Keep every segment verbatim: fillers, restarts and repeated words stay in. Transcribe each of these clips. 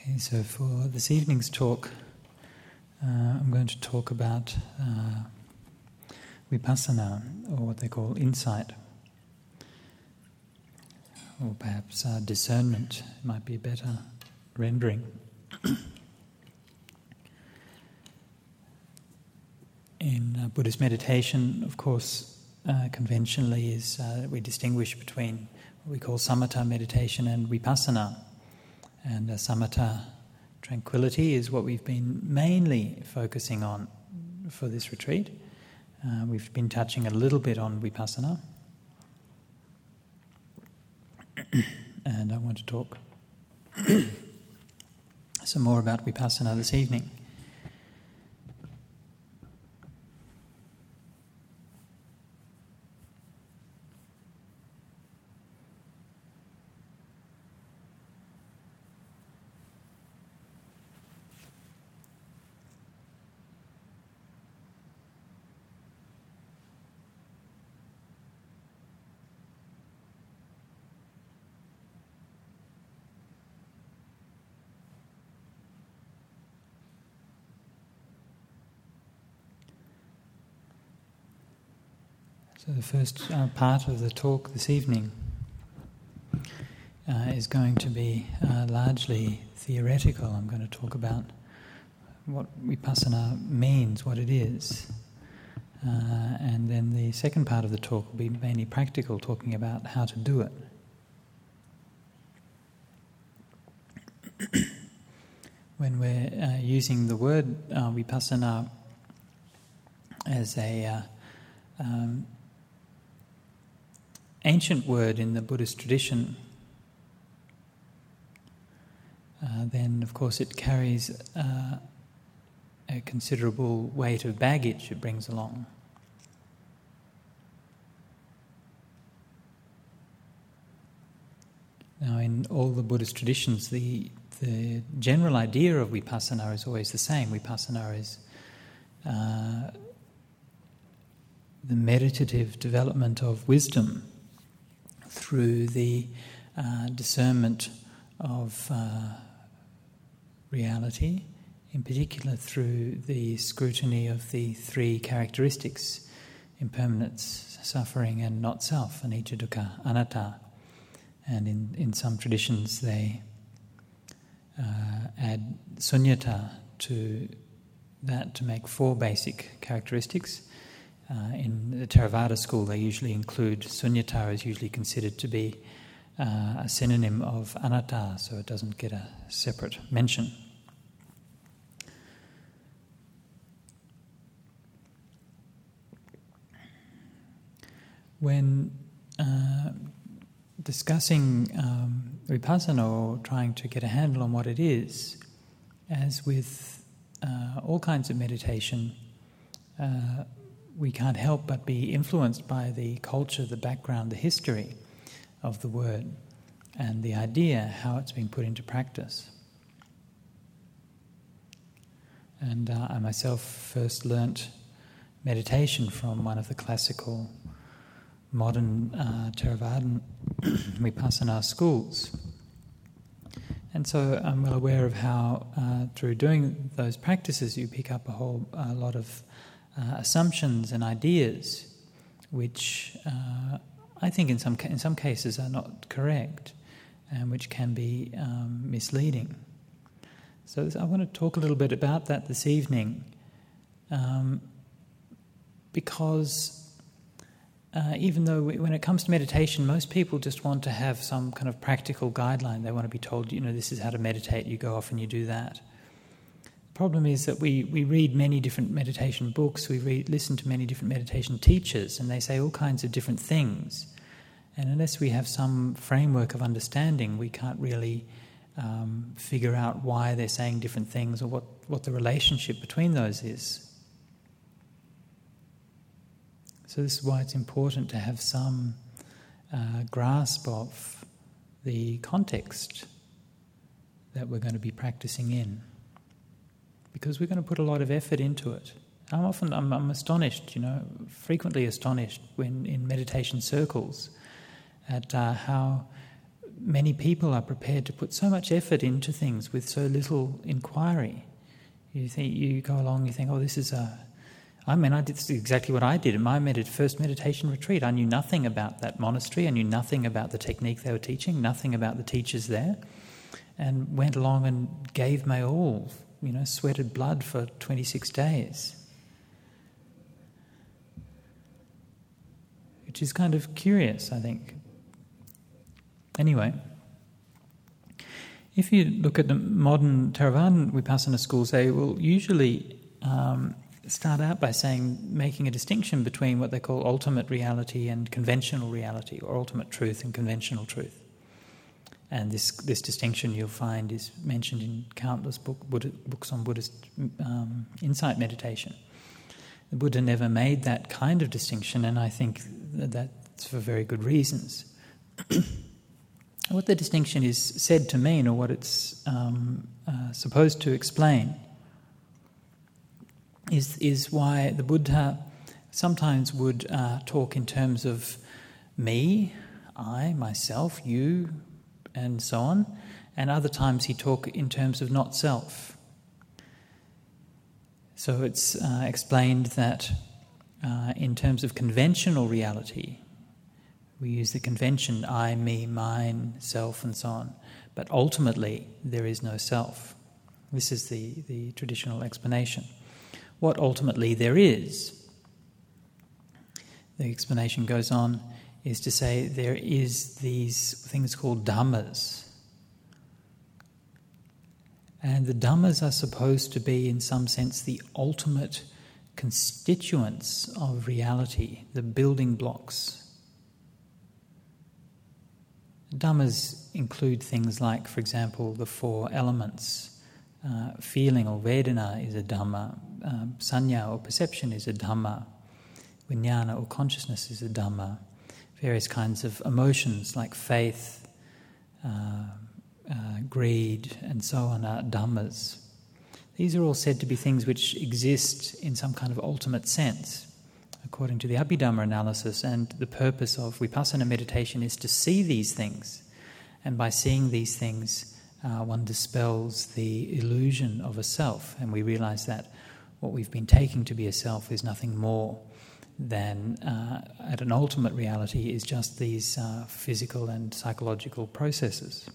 Okay, so for this evening's talk, uh, I'm going to talk about uh, vipassana, or what they call insight, or perhaps uh, discernment might be a better rendering. In uh, Buddhist meditation, of course, uh, conventionally is uh, we distinguish between what we call samatha meditation and vipassana. And uh, samatha, tranquility, is what we've been mainly focusing on for this retreat. Uh, we've been touching a little bit on vipassana. And I want to talk some more about vipassana this evening. So the first uh, part of the talk this evening uh, is going to be uh, largely theoretical. I'm going to talk about what vipassana means, what it is. Uh, and then the second part of the talk will be mainly practical, talking about how to do it. When we're uh, using the word uh, vipassana as a uh, um, ancient word in the Buddhist tradition, uh, then of course it carries uh, a considerable weight of baggage it brings along. Now, in all the Buddhist traditions, the the general idea of vipassana is always the same. Vipassana is uh, the meditative development of wisdom through the uh, discernment of uh, reality, in particular through the scrutiny of the three characteristics: impermanence, suffering, and not self, anicca, dukkha, anatta. And in, in some traditions they uh, add sunyata to that to make four basic characteristics. Uh, in the Theravada school, they usually include sunyata is usually considered to be uh, a synonym of anatta, so it doesn't get a separate mention. When uh, discussing um, vipassana, or trying to get a handle on what it is, as with uh, all kinds of meditation, uh, we can't help but be influenced by the culture, the background, the history of the word and the idea, how it's being put into practice. And uh, I myself first learnt meditation from one of the classical modern uh, Theravadan vipassana schools. And so I'm well aware of how uh, through doing those practices you pick up a whole a lot of Uh, assumptions and ideas, which uh, I think in some ca- in some cases are not correct, and which can be um, misleading. So this, I want to talk a little bit about that this evening, um, because uh, even though we, when it comes to meditation, most people just want to have some kind of practical guideline. They want to be told, you know, this is how to meditate. You go off and you do that. The problem is that we, we read many different meditation books, we read, listen to many different meditation teachers, and they say all kinds of different things. And unless we have some framework of understanding, we can't really um, figure out why they're saying different things, or what, what the relationship between those is. So this is why it's important to have some uh, grasp of the context that we're going to be practicing in, because we're going to put a lot of effort into it. I'm often, I'm, I'm astonished, you know, frequently astonished when in meditation circles at uh, how many people are prepared to put so much effort into things with so little inquiry. You think you go along, you think, oh, this is a. I mean, I did this is exactly what I did in my med- first meditation retreat. I knew nothing about that monastery. I knew nothing about the technique they were teaching, nothing about the teachers there, and went along and gave my all. You know, sweated blood for twenty-six days. Which is kind of curious, I think. Anyway, if you look at the modern Theravadan Vipassana schools, they will usually um, start out by saying, making a distinction between what they call ultimate reality and conventional reality, or ultimate truth and conventional truth. And this this distinction you'll find is mentioned in countless book, Buddha, books on Buddhist um, insight meditation. The Buddha never made that kind of distinction, and I think that that's for very good reasons. What the distinction is said to mean, or what it's um, uh, supposed to explain, is is why the Buddha sometimes would uh, talk in terms of me, I, myself, you, and so on, and other times he talk in terms of not self. So it's uh, explained that uh, in terms of conventional reality, we use the convention I, me, mine, self, and so on. But ultimately, there is no self. This is the, the traditional explanation. What ultimately there is, the explanation goes on, is to say there is these things called dhammas. And the dhammas are supposed to be, in some sense, the ultimate constituents of reality, the building blocks. Dhammas include things like, for example, the four elements. Uh, feeling or vedana is a dhamma. Um, sanya or perception is a dhamma. Vijnana or consciousness is a dhamma. Various kinds of emotions like faith, uh, uh, greed, and so on are dhammas. These are all said to be things which exist in some kind of ultimate sense, according to the Abhidhamma analysis, and the purpose of Vipassana meditation is to see these things. And by seeing these things, uh, one dispels the illusion of a self, and we realize that what we've been taking to be a self is nothing more than, uh, at an ultimate reality, is just these uh, physical and psychological processes.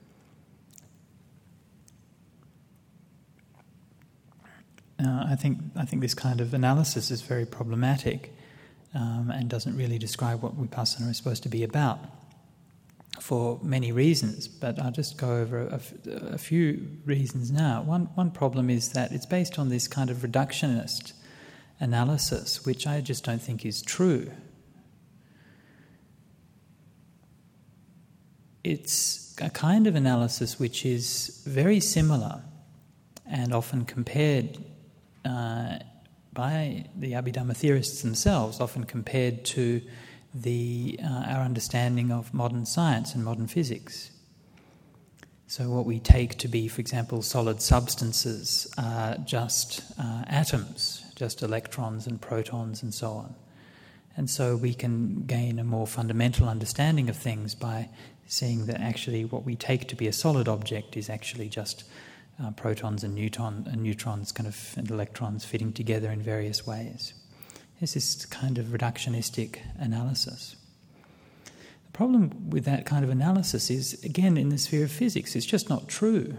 Uh, I think I think this kind of analysis is very problematic um, and doesn't really describe what Vipassana is supposed to be about, for many reasons. But I'll just go over a, a few reasons now. One one problem is that it's based on this kind of reductionist analysis, which I just don't think is true. It's a kind of analysis which is very similar and often compared uh, by the Abhidhamma theorists themselves, often compared to the uh, our understanding of modern science and modern physics. So what we take to be, for example, solid substances are just uh, atoms, just electrons and protons and so on. And so we can gain a more fundamental understanding of things by seeing that actually what we take to be a solid object is actually just uh, protons and, neutron, and neutrons kind of, and electrons fitting together in various ways. There's this kind of reductionistic analysis. The problem with that kind of analysis is, again, in the sphere of physics, it's just not true.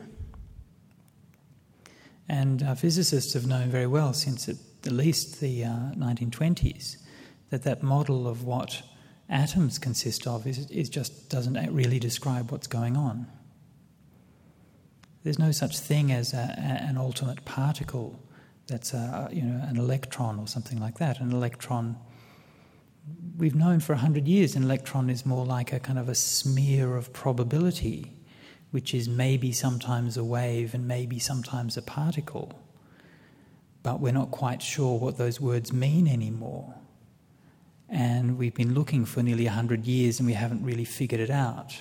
And uh, physicists have known very well since at, at least the uh, nineteen twenties that that model of what atoms consist of is, is just doesn't really describe what's going on. There's no such thing as a, a, an ultimate particle that's a, you know, an electron or something like that. An electron, we've known for a hundred years, an electron is more like a kind of a smear of probability, which is maybe sometimes a wave and maybe sometimes a particle. But we're not quite sure what those words mean anymore. And we've been looking for nearly a hundred years and we haven't really figured it out.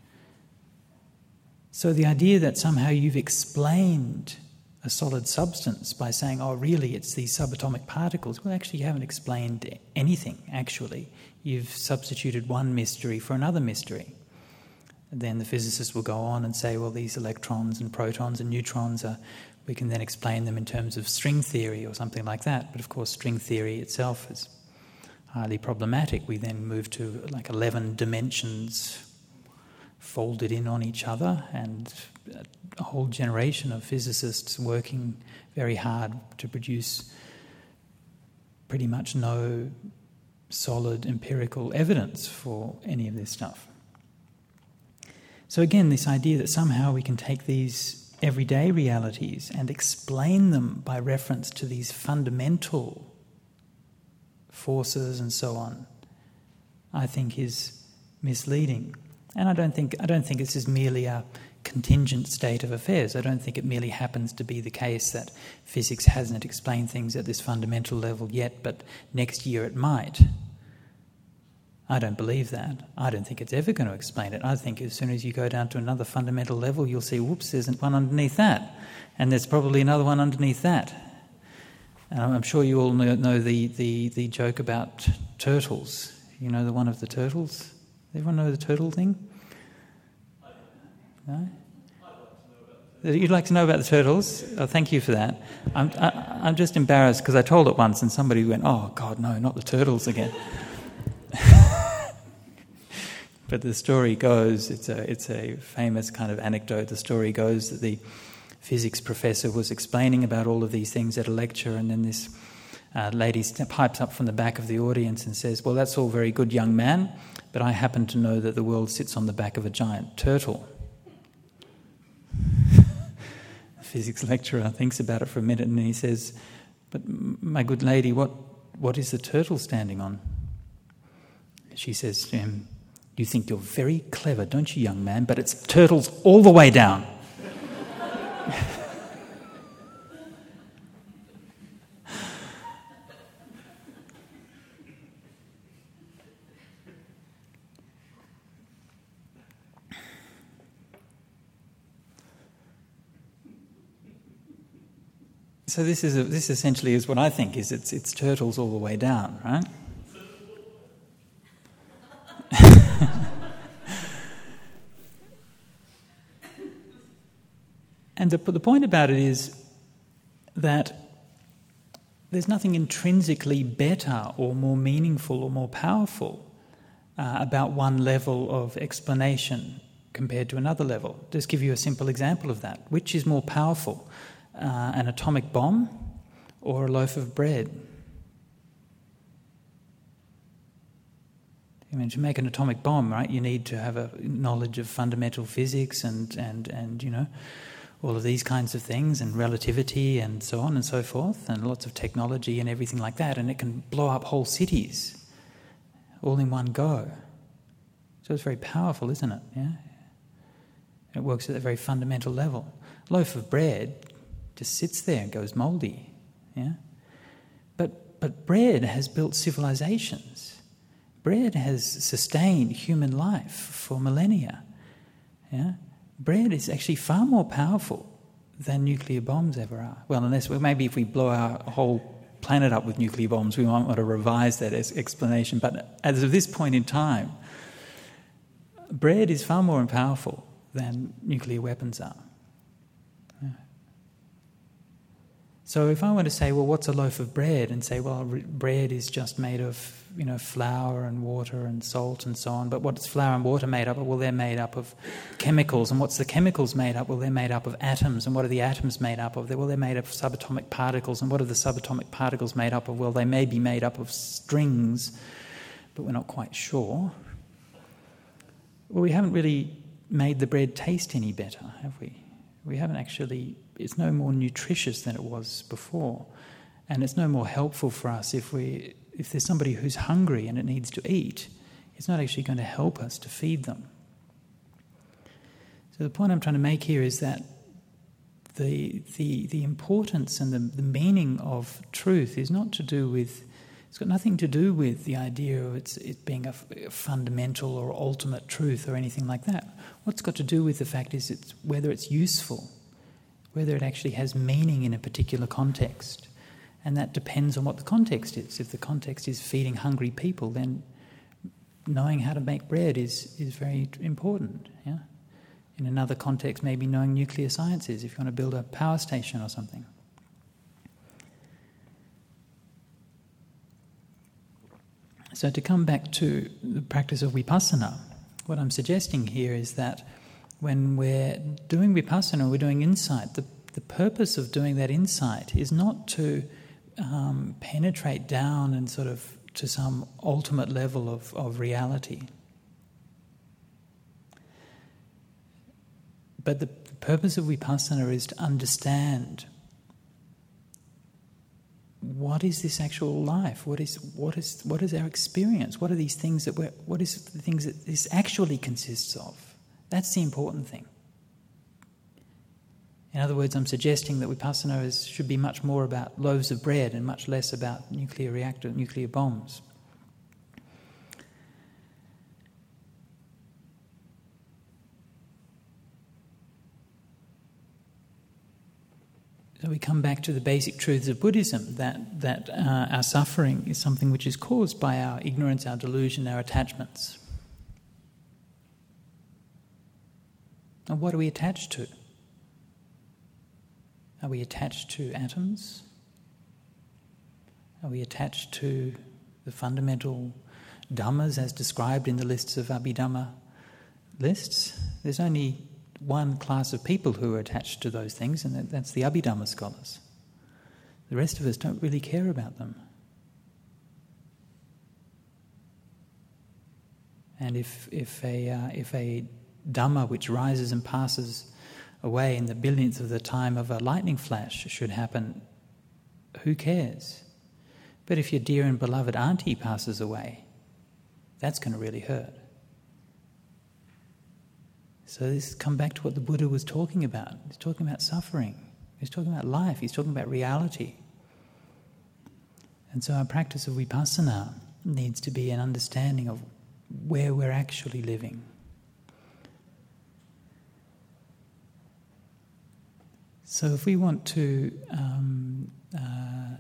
So the idea that somehow you've explained a solid substance by saying, oh, really, it's these subatomic particles. Well, actually, you haven't explained anything, actually. You've substituted one mystery for another mystery. And then the physicists will go on and say, well, these electrons and protons and neutrons are, we can then explain them in terms of string theory or something like that. But of course, string theory itself is highly problematic. We then move to like eleven dimensions folded in on each other, and a whole generation of physicists working very hard to produce pretty much no solid empirical evidence for any of this stuff. So again, this idea that somehow we can take these everyday realities and explain them by reference to these fundamental forces and so on, I think is misleading. And I don't think I don't think this is merely a contingent state of affairs. I don't think it merely happens to be the case that physics hasn't explained things at this fundamental level yet, but next year it might. I don't believe that. I don't think it's ever going to explain it. I think as soon as you go down to another fundamental level, you'll see, whoops, there's one underneath that. And there's probably another one underneath that. And I'm sure you all know, know the, the, the joke about turtles. You know the one of the turtles? Everyone know the turtle thing? No? You'd like to know about the turtles? Oh, thank you for that. I'm, I, I'm just embarrassed because I told it once and somebody went, oh, God, no, not the turtles again. But the story goes, it's a it's a famous kind of anecdote, the story goes that the physics professor was explaining about all of these things at a lecture, and then this uh, lady pipes up from the back of the audience and says, well, that's all very good, young man, but I happen to know that the world sits on the back of a giant turtle. The physics lecturer thinks about it for a minute and he says, but my good lady, what what is the turtle standing on? She says to him, you think you're very clever, don't you, young man? But it's turtles all the way down. So this is a, this essentially is what I think is it's it's turtles all the way down, right? And the, the point about it is that there's nothing intrinsically better or more meaningful or more powerful uh, about one level of explanation compared to another level. Just give you a simple example of that. Which is more powerful, uh, an atomic bomb or a loaf of bread? I mean, to make an atomic bomb, right, you need to have a knowledge of fundamental physics and, and, and you know, all of these kinds of things, and relativity and so on and so forth, and lots of technology and everything like that, and it can blow up whole cities all in one go. So it's very powerful, isn't it? Yeah. It works at a very fundamental level. A loaf of bread just sits there and goes mouldy. Yeah. But but bread has built civilizations. Bread has sustained human life for millennia. Yeah. Bread is actually far more powerful than nuclear bombs ever are. Well, unless well, maybe if we blow our whole planet up with nuclear bombs, we might want to revise that as explanation. But as of this point in time, bread is far more powerful than nuclear weapons are. Yeah. So if I were to say, well, what's a loaf of bread? And say, well, bread is just made of, you know, flour and water and salt and so on. But what's flour and water made up of? Well, they're made up of chemicals. And what's the chemicals made up? Well, they're made up of atoms. And what are the atoms made up of? Well, they're made up of subatomic particles. And what are the subatomic particles made up of? Well, they may be made up of strings, but we're not quite sure. Well, we haven't really made the bread taste any better, have we? We haven't actually... It's no more nutritious than it was before. And it's no more helpful for us if we... If there's somebody who's hungry and it needs to eat, it's not actually going to help us to feed them. So the point I'm trying to make here is that the the the importance and the, the meaning of truth is not to do with, it's got nothing to do with the idea of it's, it being a, a fundamental or ultimate truth or anything like that. What's got to do with the fact is it's whether it's useful, whether it actually has meaning in a particular context. And that depends on what the context is. If the context is feeding hungry people, then knowing how to make bread is, is very important. Yeah? In another context, maybe knowing nuclear sciences, if you want to build a power station or something. So to come back to the practice of vipassana, what I'm suggesting here is that when we're doing vipassana, we're doing insight, the, the purpose of doing that insight is not to um, penetrate down and sort of to some ultimate level of, of reality. But the purpose of vipassana is to understand what is this actual life? What is what is what is our experience? What are these things that we're what is the things that this actually consists of? That's the important thing. In other words, I'm suggesting that vipassana is, should be much more about loaves of bread and much less about nuclear reactor, nuclear bombs. So we come back to the basic truths of Buddhism, that, that uh, our suffering is something which is caused by our ignorance, our delusion, our attachments. And what are we attached to? Are we attached to atoms? Are we attached to the fundamental dhammas as described in the lists of Abhidhamma lists? There's only one class of people who are attached to those things, and that's the Abhidhamma scholars. The rest of us don't really care about them. And if if a uh, if a Dhamma which rises and passes away in the billionth of the time of a lightning flash should happen, who cares? But if your dear and beloved auntie passes away, that's going to really hurt. So this come back to what the Buddha was talking about. He's talking about suffering. He's talking about life. He's talking about reality. And so our practice of vipassana needs to be an understanding of where we're actually living. So if we want to um, uh,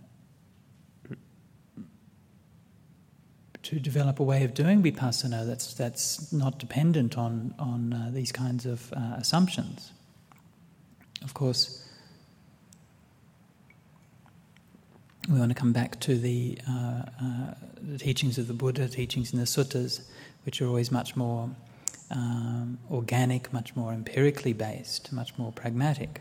to develop a way of doing vipassana that's that's not dependent on on uh, these kinds of uh, assumptions. Of course, we want to come back to the, uh, uh, the teachings of the Buddha, teachings in the suttas, which are always much more um, organic, much more empirically based, much more pragmatic.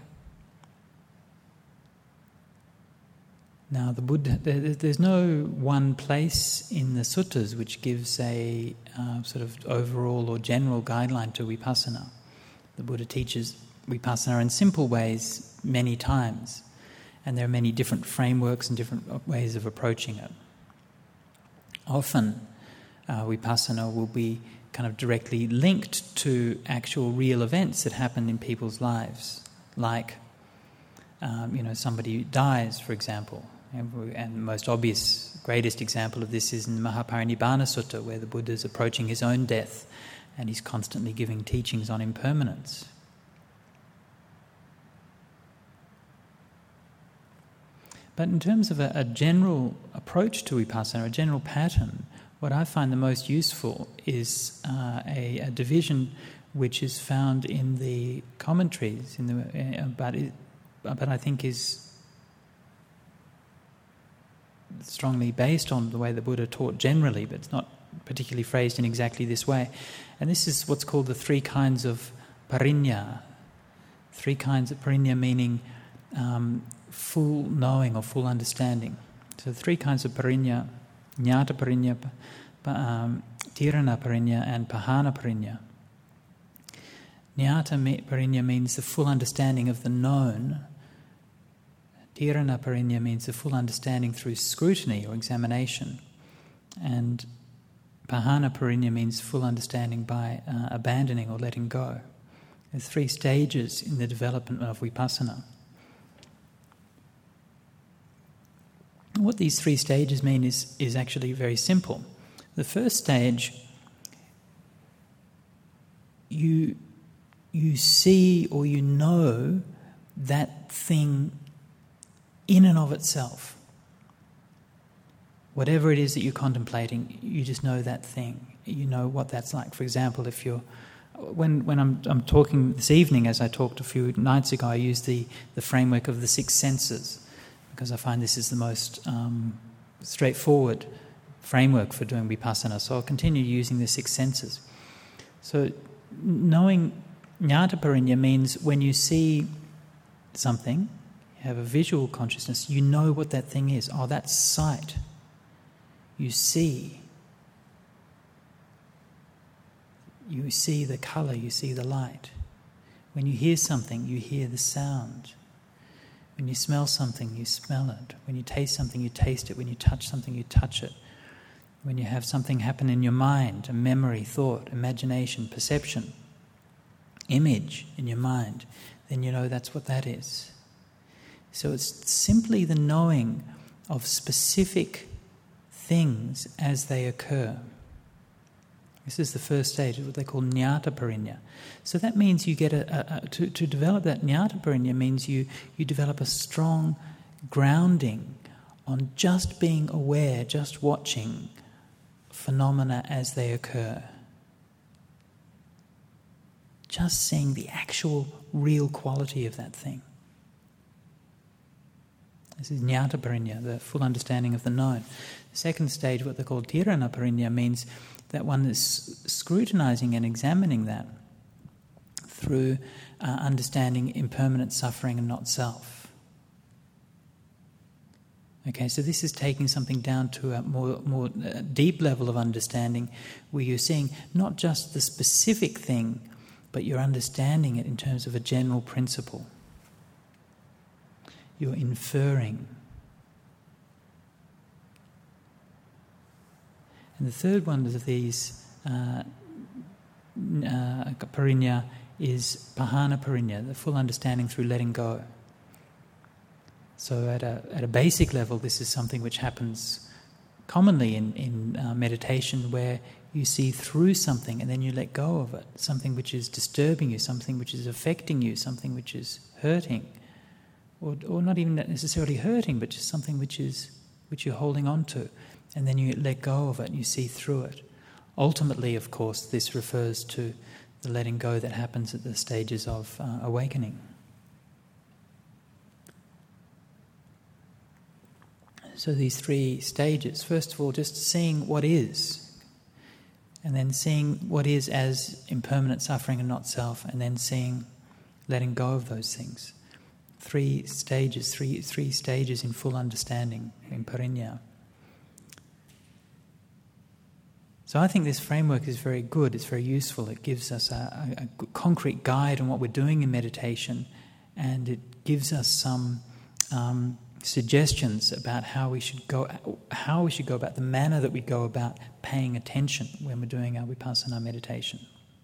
Now, the Buddha, there's no one place in the suttas which gives a uh, sort of overall or general guideline to vipassana. The Buddha teaches vipassana in simple ways many times, and there are many different frameworks and different ways of approaching it. Often, uh, vipassana will be kind of directly linked to actual real events that happen in people's lives, like, um, you know, somebody dies, for example. And the most obvious, greatest example of this is in the Mahaparinibbana Sutta, where the Buddha is approaching his own death and he's constantly giving teachings on impermanence. But in terms of a, a general approach to vipassana, a general pattern, what I find the most useful is uh, a, a division which is found in the commentaries, in the, uh, but, it, but I think is strongly based on the way the Buddha taught generally, but it's not particularly phrased in exactly this way. And this is what's called the three kinds of parinya. Three kinds of parinya meaning um, full knowing or full understanding. So three kinds of parinya: jnata parinya, um, tirana parinya, and pahana parinya. Jnata parinya means the full understanding of the known. Tirana parinya means the full understanding through scrutiny or examination. And pahana parinya means full understanding by uh, abandoning or letting go. There's three stages in the development of vipassana. What these three stages mean is, is actually very simple. The first stage, you, you see or you know that thing in and of itself. Whatever it is that you're contemplating, you just know that thing. you know what that's like. For example, if you're when when I'm I'm talking this evening, as I talked a few nights ago, I use the the framework of the six senses because I find this is the most um, straightforward framework for doing vipassana. So I'll continue using the six senses. So knowing Jnata Parinya means when you see something, you have a visual consciousness, you know what that thing is. Oh, that's sight. You see. You see the colour, you see the light. When you hear something, you hear the sound. When you smell something, you smell it. When you taste something, you taste it. When you touch something, you touch it. When you have something happen in your mind, a memory, thought, imagination, perception, image in your mind, then you know that's what that is. So it's simply the knowing of specific things as they occur. This is the first stage, what they call Jnata Parinya. So that means you get a, a, a to, to develop that Jnata Parinya means you, you develop a strong grounding on just being aware, just watching phenomena as they occur. Just seeing the actual, real quality of that thing. This is Jnata Parinya, the full understanding of the known. The second stage, what they call Tirana Parinya, means that one is scrutinizing and examining that through uh, understanding impermanent suffering and not self. Okay, so this is taking something down to a more, more uh, deep level of understanding where you're seeing not just the specific thing, but you're understanding it in terms of a general principle. You're inferring. And the third one of these uh, uh, parinya is Pahana Parinya, the full understanding through letting go. So at a at a basic level, this is something which happens commonly in, in uh, meditation where you see through something and then you let go of it, something which is disturbing you, something which is affecting you, something which is hurting, or or not even necessarily hurting, but just something which is which you're holding on to. And then you let go of it, you see through it. Ultimately, of course, this refers to the letting go that happens at the stages of uh, awakening. So these three stages, first of all, just seeing what is, and then seeing what is as impermanent suffering and not self, and then seeing, letting go of those things. Three stages, three three stages in full understanding, in parinya. So I think this framework is very good, it's very useful. It gives us a, a, a concrete guide on what we're doing in meditation, and it gives us some um, suggestions about how we should go, how we should go about the manner that we go about paying attention when we're doing our vipassana meditation.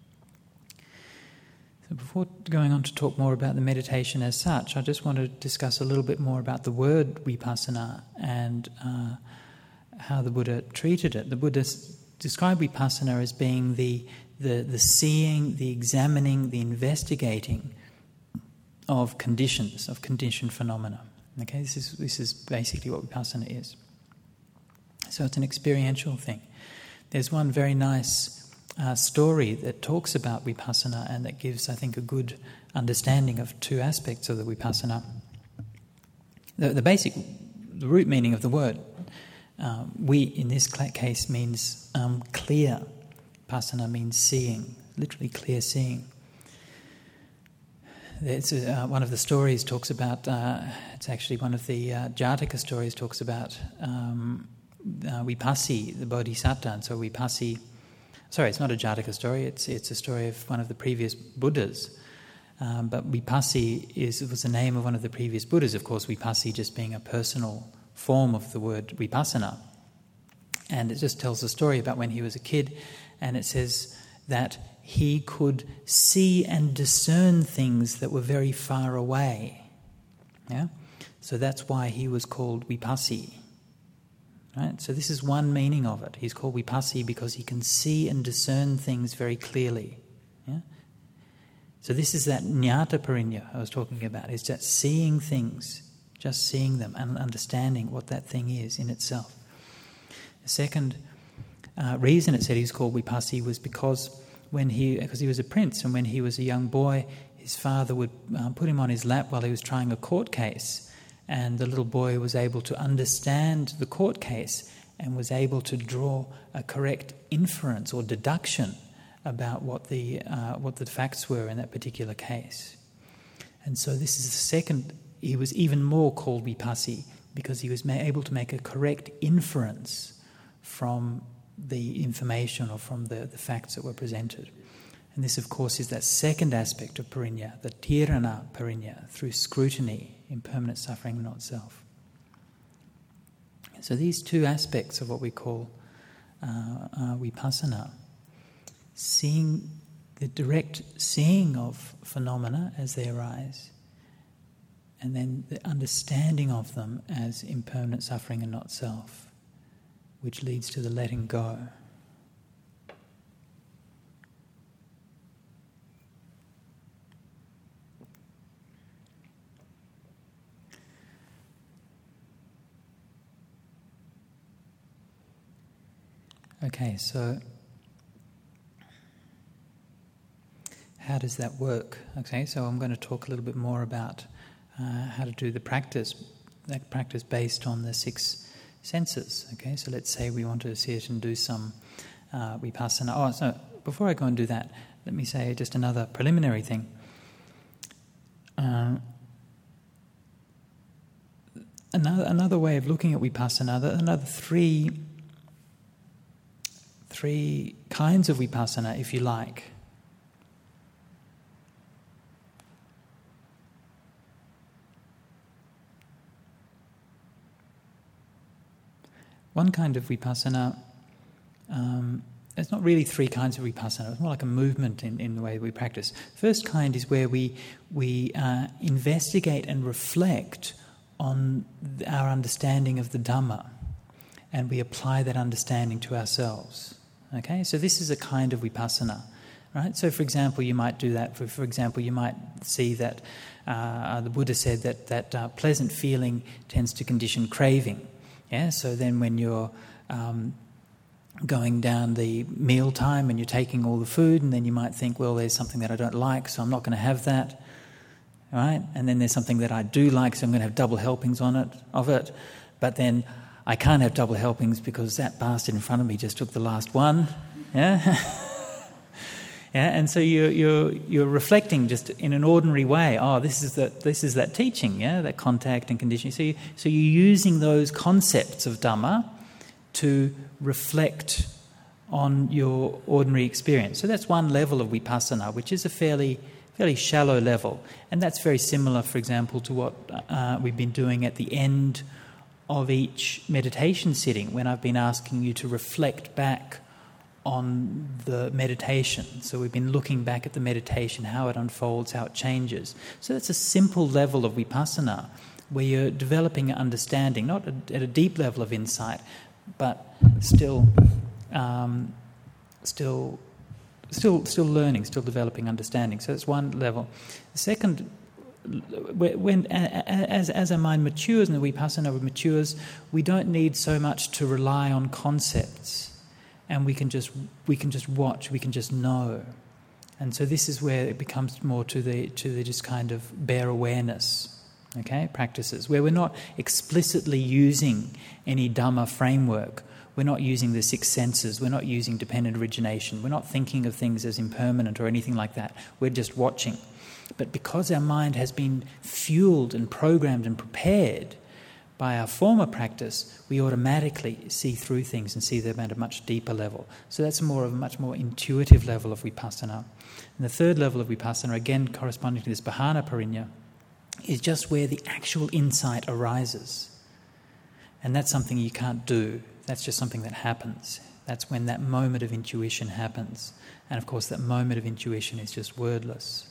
So before going on to talk more about the meditation as such, I just want to discuss a little bit more about the word vipassana and uh, how the Buddha treated it. The Buddha described vipassana as being the, the, the seeing, the examining, the investigating of conditions, of conditioned phenomena. Okay, this is this is basically what vipassana is. So it's an experiential thing. There's one very nice uh, story that talks about vipassana and that gives, I think, a good understanding of two aspects of the vipassana. The, the basic, the root meaning of the word, uh, we in this case means um, clear. Vipassana means seeing, literally clear seeing. It's, uh, one of the stories talks about, uh, it's actually one of the uh, Jataka stories talks about um, uh, Vipassi, the Bodhisattva. And so Vipassi, sorry, it's not a Jataka story, it's it's a story of one of the previous Buddhas. Um, but Vipassi is, was the name of one of the previous Buddhas, of course, Vipassi just being a personal form of the word vipassana. And it just tells a story about when he was a kid, and it says that he could see and discern things that were very far away. Yeah? So that's why he was called Vipassi. Right? So this is one meaning of it. He's called Vipassi because he can see and discern things very clearly. Yeah? So this is that Jnata Parinya I was talking about. It's just seeing things, just seeing them and understanding what that thing is in itself. The second uh, reason it said he was called Vipassi was because when he, because he was a prince, and when he was a young boy, his father would um, put him on his lap while he was trying a court case, and the little boy was able to understand the court case and was able to draw a correct inference or deduction about what the uh, what the facts were in that particular case. And so this is the second, he was even more called Vipassi because he was able to make a correct inference from the information or from the, the facts that were presented. And this, of course, is that second aspect of parinya, the tirana parinya, through scrutiny, impermanent suffering, not self. So these two aspects of what we call uh, uh, vipassana, seeing the direct seeing of phenomena as they arise, and then the understanding of them as impermanent suffering and not self, which leads to the letting go. Okay, so how does that work? Okay, so I'm going to talk a little bit more about uh, how to do the practice, that practice based on the six senses. Okay, so let's say we want to sit and do some uh, vipassana. Oh, so before I go and do that, let me say just another preliminary thing. Uh, another another way of looking at vipassana, another three three kinds of vipassana, if you like. One kind of vipassana, um, it's not really three kinds of vipassana, it's more like a movement in, in the way we practice. First kind is where we, we uh, investigate and reflect on our understanding of the Dhamma, and we apply that understanding to ourselves. Okay, so this is a kind of vipassana, right? So, for example, you might do that. For, for example, you might see that uh, the Buddha said that that uh, pleasant feeling tends to condition craving. Yeah, so then when you're um, going down the meal time and you're taking all the food, and then you might think, well, there's something that I don't like, so I'm not going to have that, right? And then there's something that I do like, so I'm going to have double helpings on it of it. But then I can't have double helpings because that bastard in front of me just took the last one. Yeah, yeah. And so you're you're you're reflecting just in an ordinary way. Oh, this is that this is that teaching. Yeah, that contact and conditioning. So you, so you're using those concepts of Dhamma to reflect on your ordinary experience. So that's one level of vipassana, which is a fairly fairly shallow level, and that's very similar, for example, to what uh, we've been doing at the end of each meditation sitting, when I've been asking you to reflect back on the meditation. So we've been looking back at the meditation, how it unfolds, how it changes. So that's a simple level of vipassana where you're developing an understanding, not at a deep level of insight, but still, um, still, still, still learning, still developing understanding. So that's one level. The second, when as as our mind matures and the vipassana matures, we don't need so much to rely on concepts, and we can just we can just watch, we can just know, and so this is where it becomes more to the to the just kind of bare awareness, okay, practices where we're not explicitly using any Dhamma framework. We're not using the six senses. We're not using dependent origination. We're not thinking of things as impermanent or anything like that. We're just watching. But because our mind has been fueled and programmed and prepared by our former practice, we automatically see through things and see them at a much deeper level. So that's more of a much more intuitive level of vipassana. And the third level of vipassana, again corresponding to this Bhāna parinya, is just where the actual insight arises. And that's something you can't do. That's just something that happens. That's when that moment of intuition happens. And of course that moment of intuition is just wordless.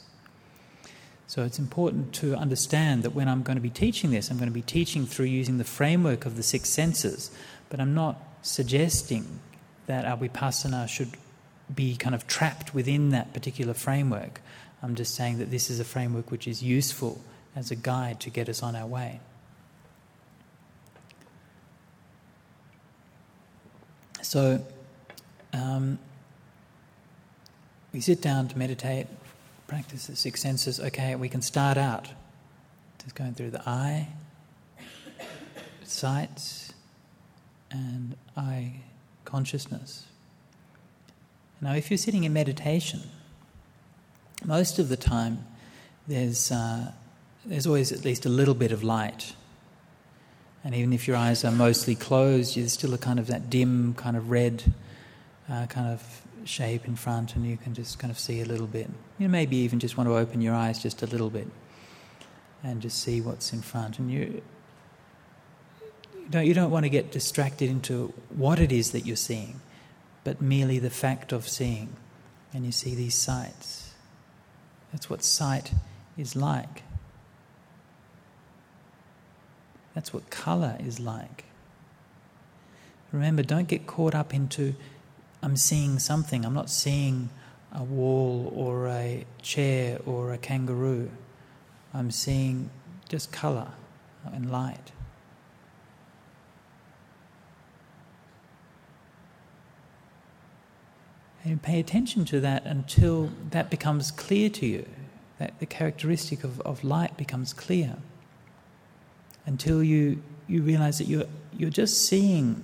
So it's important to understand that when I'm going to be teaching this, I'm going to be teaching through using the framework of the six senses, but I'm not suggesting that our vipassana should be kind of trapped within that particular framework. I'm just saying that this is a framework which is useful as a guide to get us on our way. So um, we sit down to meditate, practice the six senses. Okay, we can start out just going through the eye, sights, and eye consciousness. Now, if you're sitting in meditation, most of the time there's uh, there's always at least a little bit of light. And even if your eyes are mostly closed, there's still a kind of that dim, kind of red uh, kind of shape in front, and you can just kind of see a little bit. You maybe even just want to open your eyes just a little bit and just see what's in front. And you, you don't, you don't want to get distracted into what it is that you're seeing, but merely the fact of seeing. And you see these sights. That's what sight is like. That's what colour is like. Remember, don't get caught up into, I'm seeing something. I'm not seeing a wall or a chair or a kangaroo. I'm seeing just colour and light. And pay attention to that until that becomes clear to you, that the characteristic of, of light becomes clear. Until you, you realise that you're, you're just seeing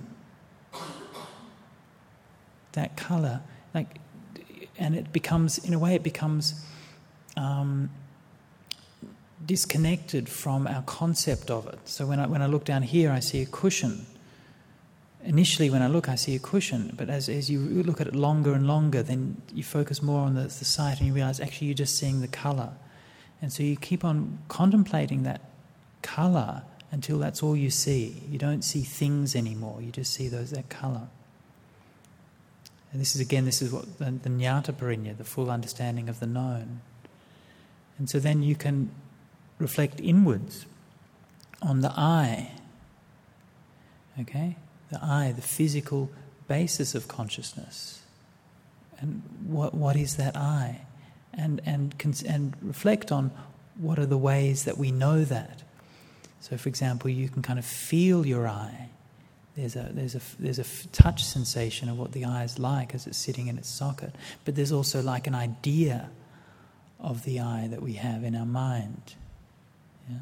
that colour, like, and it becomes, in a way, it becomes um, disconnected from our concept of it. So when I when I look down here, I see a cushion. Initially, when I look, I see a cushion, but as as you look at it longer and longer, then you focus more on the, the sight, and you realise actually you're just seeing the colour, and so you keep on contemplating that colour until that's all you see. You don't see things anymore. You just see those that colour. And this is again, this is what the, the Jnata Parinya, the full understanding of the known. And so then you can reflect inwards on the eye. Okay, the eye, the physical basis of consciousness, and what what is that eye, and and and reflect on what are the ways that we know that. So, for example, you can kind of feel your eye. There's a there's a there's a touch sensation of what the eye is like as it's sitting in its socket. But there's also like an idea of the eye that we have in our mind. Yeah.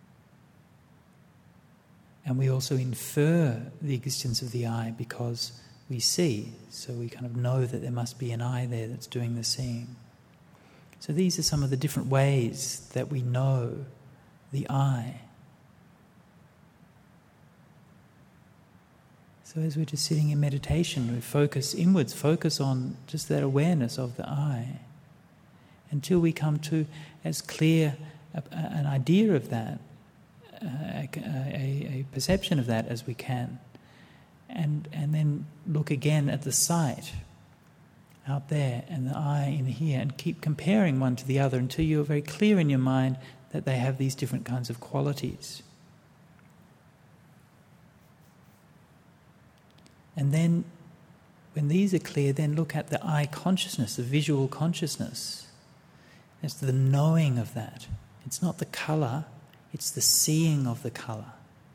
And we also infer the existence of the eye because we see. So we kind of know that there must be an eye there that's doing the seeing. So these are some of the different ways that we know the eye. So as we're just sitting in meditation, we focus inwards, focus on just that awareness of the eye, until we come to as clear a, a, an idea of that, a, a, a perception of that as we can, and and then look again at the sight out there and the eye in here, and keep comparing one to the other until you're very clear in your mind that they have these different kinds of qualities. And then, when these are clear, then look at the eye consciousness, the visual consciousness. It's the knowing of that. It's not the colour, it's the seeing of the colour.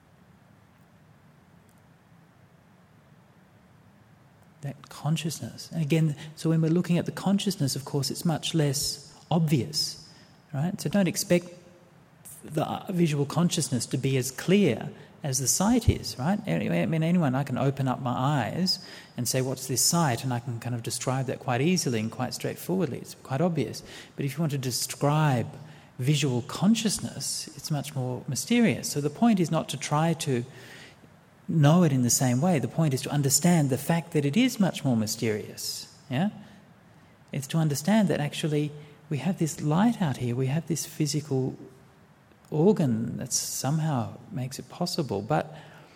That consciousness. And again, so when we're looking at the consciousness, of course, it's much less obvious, right? So don't expect the visual consciousness to be as clear as the sight is, right? I mean, anyone, I can open up my eyes and say, what's this sight? And I can kind of describe that quite easily and quite straightforwardly. It's quite obvious. But if you want to describe visual consciousness, it's much more mysterious. So the point is not to try to know it in the same way. The point is to understand the fact that it is much more mysterious, yeah? It's to understand that actually we have this light out here, we have this physical organ that somehow makes it possible, but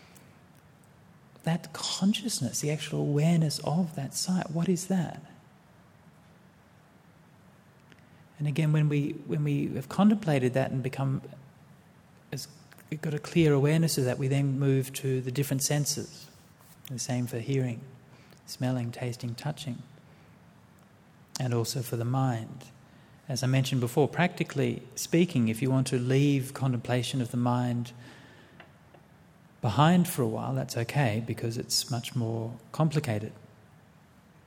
that consciousness, the actual awareness of that sight, what is that? And again, when we when we have contemplated that and become, as we've got a clear awareness of that, we then move to the different senses. The same for hearing, smelling, tasting, touching, and also for the mind. As I mentioned before, practically speaking, if you want to leave contemplation of the mind behind for a while, that's okay, because it's much more complicated.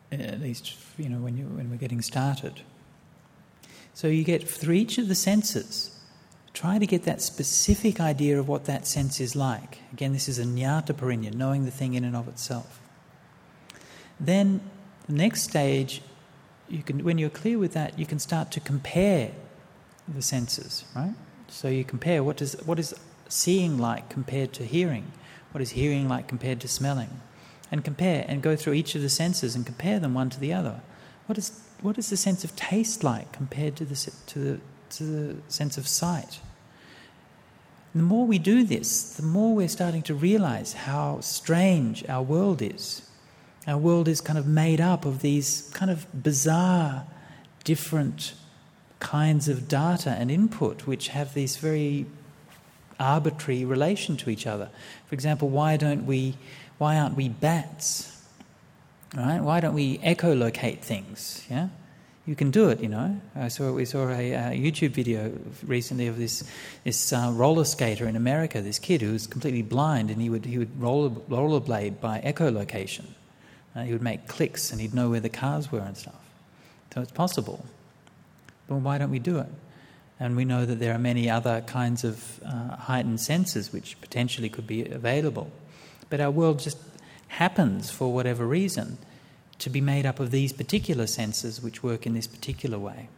at least, you know, when you when we're getting started. So you get through each of the senses, try to get that specific idea of what that sense is like. Again, this is a jnata parinya, knowing the thing in and of itself. Then the next stage, you can, when you're clear with that, you can start to compare the senses, right? So you compare what is what is seeing like compared to hearing, what is hearing like compared to smelling, and compare and go through each of the senses and compare them one to the other. What is what is the sense of taste like compared to the to the to the sense of sight? And the more we do this, the more we're starting to realize how strange our world is. Our world is kind of made up of these kind of bizarre, different kinds of data and input which have this very arbitrary relation to each other. For example, why don't we, why aren't we bats? Right? Why don't we echolocate things? Yeah, you can do it. You know, I saw we saw a, a YouTube video recently of this this uh, roller skater in America. This kid who was completely blind, and he would he would roller rollerblade by echolocation. Uh, he would make clicks, and he'd know where the cars were and stuff. So it's possible. But why don't we do it? And we know that there are many other kinds of uh, heightened senses which potentially could be available. But our world just happens, for whatever reason, to be made up of these particular senses which work in this particular way.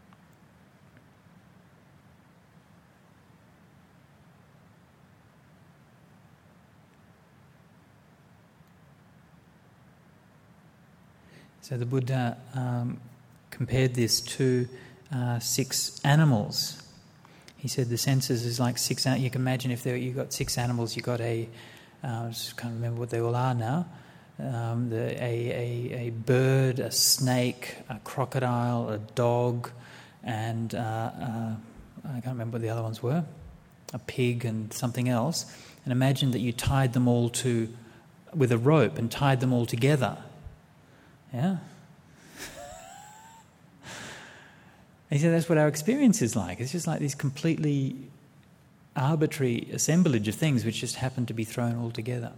So the Buddha um, compared this to uh, six animals. He said the senses is like six. You can imagine if there you got six animals. You got a. Uh, I just can't remember what they all are now. Um, the, a, a a bird, a snake, a crocodile, a dog, and uh, uh, I can't remember what the other ones were. A pig and something else. And imagine that you tied them all to with a rope and tied them all together. Yeah. He said that's what our experience is like. It's just like this completely arbitrary assemblage of things which just happen to be thrown all together.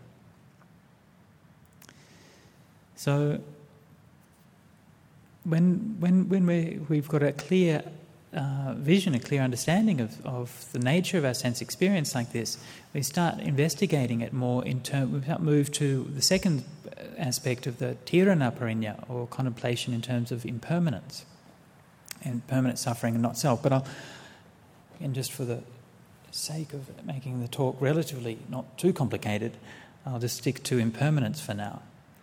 So when when when we we've got a clear uh, vision, a clear understanding of, of the nature of our sense experience like this, we start investigating it more in term. We move to the second aspect of the tirana parinya, or contemplation in terms of impermanence and permanent suffering and not self. But I'll, and just for the sake of making the talk relatively not too complicated, I'll just stick to impermanence for now.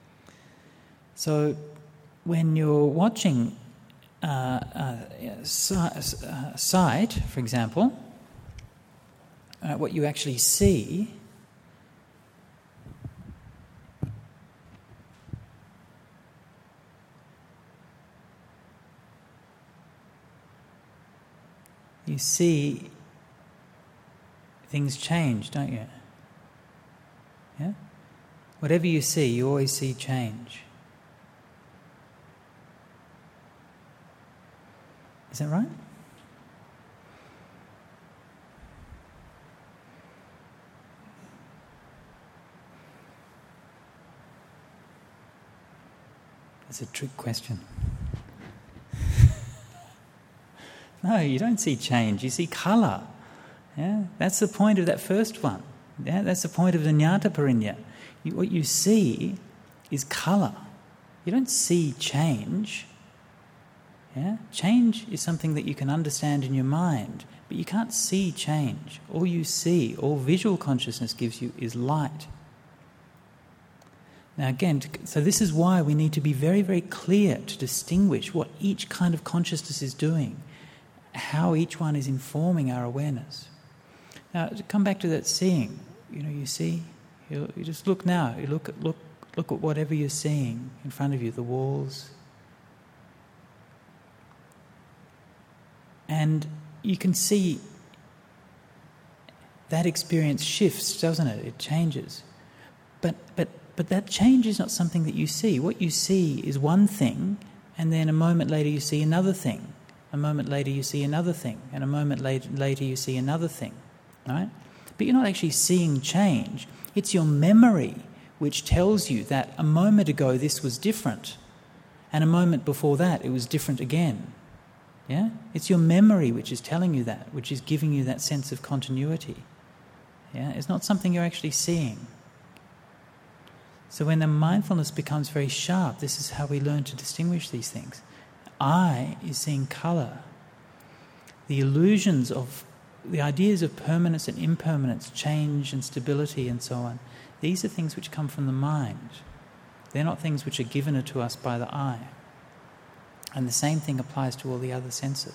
So when you're watching uh, uh, sight, for example, uh, what you actually see you see things change, don't you? Yeah? Whatever you see, you always see change. Is that right? It's a trick question. No, you don't see change, you see colour. Yeah? That's the point of that first one. Yeah? That's the point of the jnata parinya. You, what you see is colour. You don't see change. Yeah? Change is something that you can understand in your mind, but you can't see change. All you see, all visual consciousness gives you is light. Now again, so this is why we need to be very, very clear to distinguish what each kind of consciousness is doing, how each one is informing our awareness. Now, to come back to that seeing, you know, you see, you, you just look now, you look at, look, look at whatever you're seeing in front of you, the walls. And you can see that experience shifts, doesn't it? It changes. But but but that change is not something that you see. What you see is one thing, and then a moment later you see another thing. A moment later you see another thing, and a moment later, later you see another thing, right? But you're not actually seeing change. It's your memory which tells you that a moment ago this was different. And a moment before that, it was different again. Yeah? It's your memory which is telling you that, which is giving you that sense of continuity. Yeah? It's not something you're actually seeing. So when the mindfulness becomes very sharp, this is how we learn to distinguish these things. I is seeing colour. The illusions of, the ideas of permanence and impermanence, change and stability and so on, these are things which come from the mind. They're not things which are given to us by the eye. And the same thing applies to all the other senses.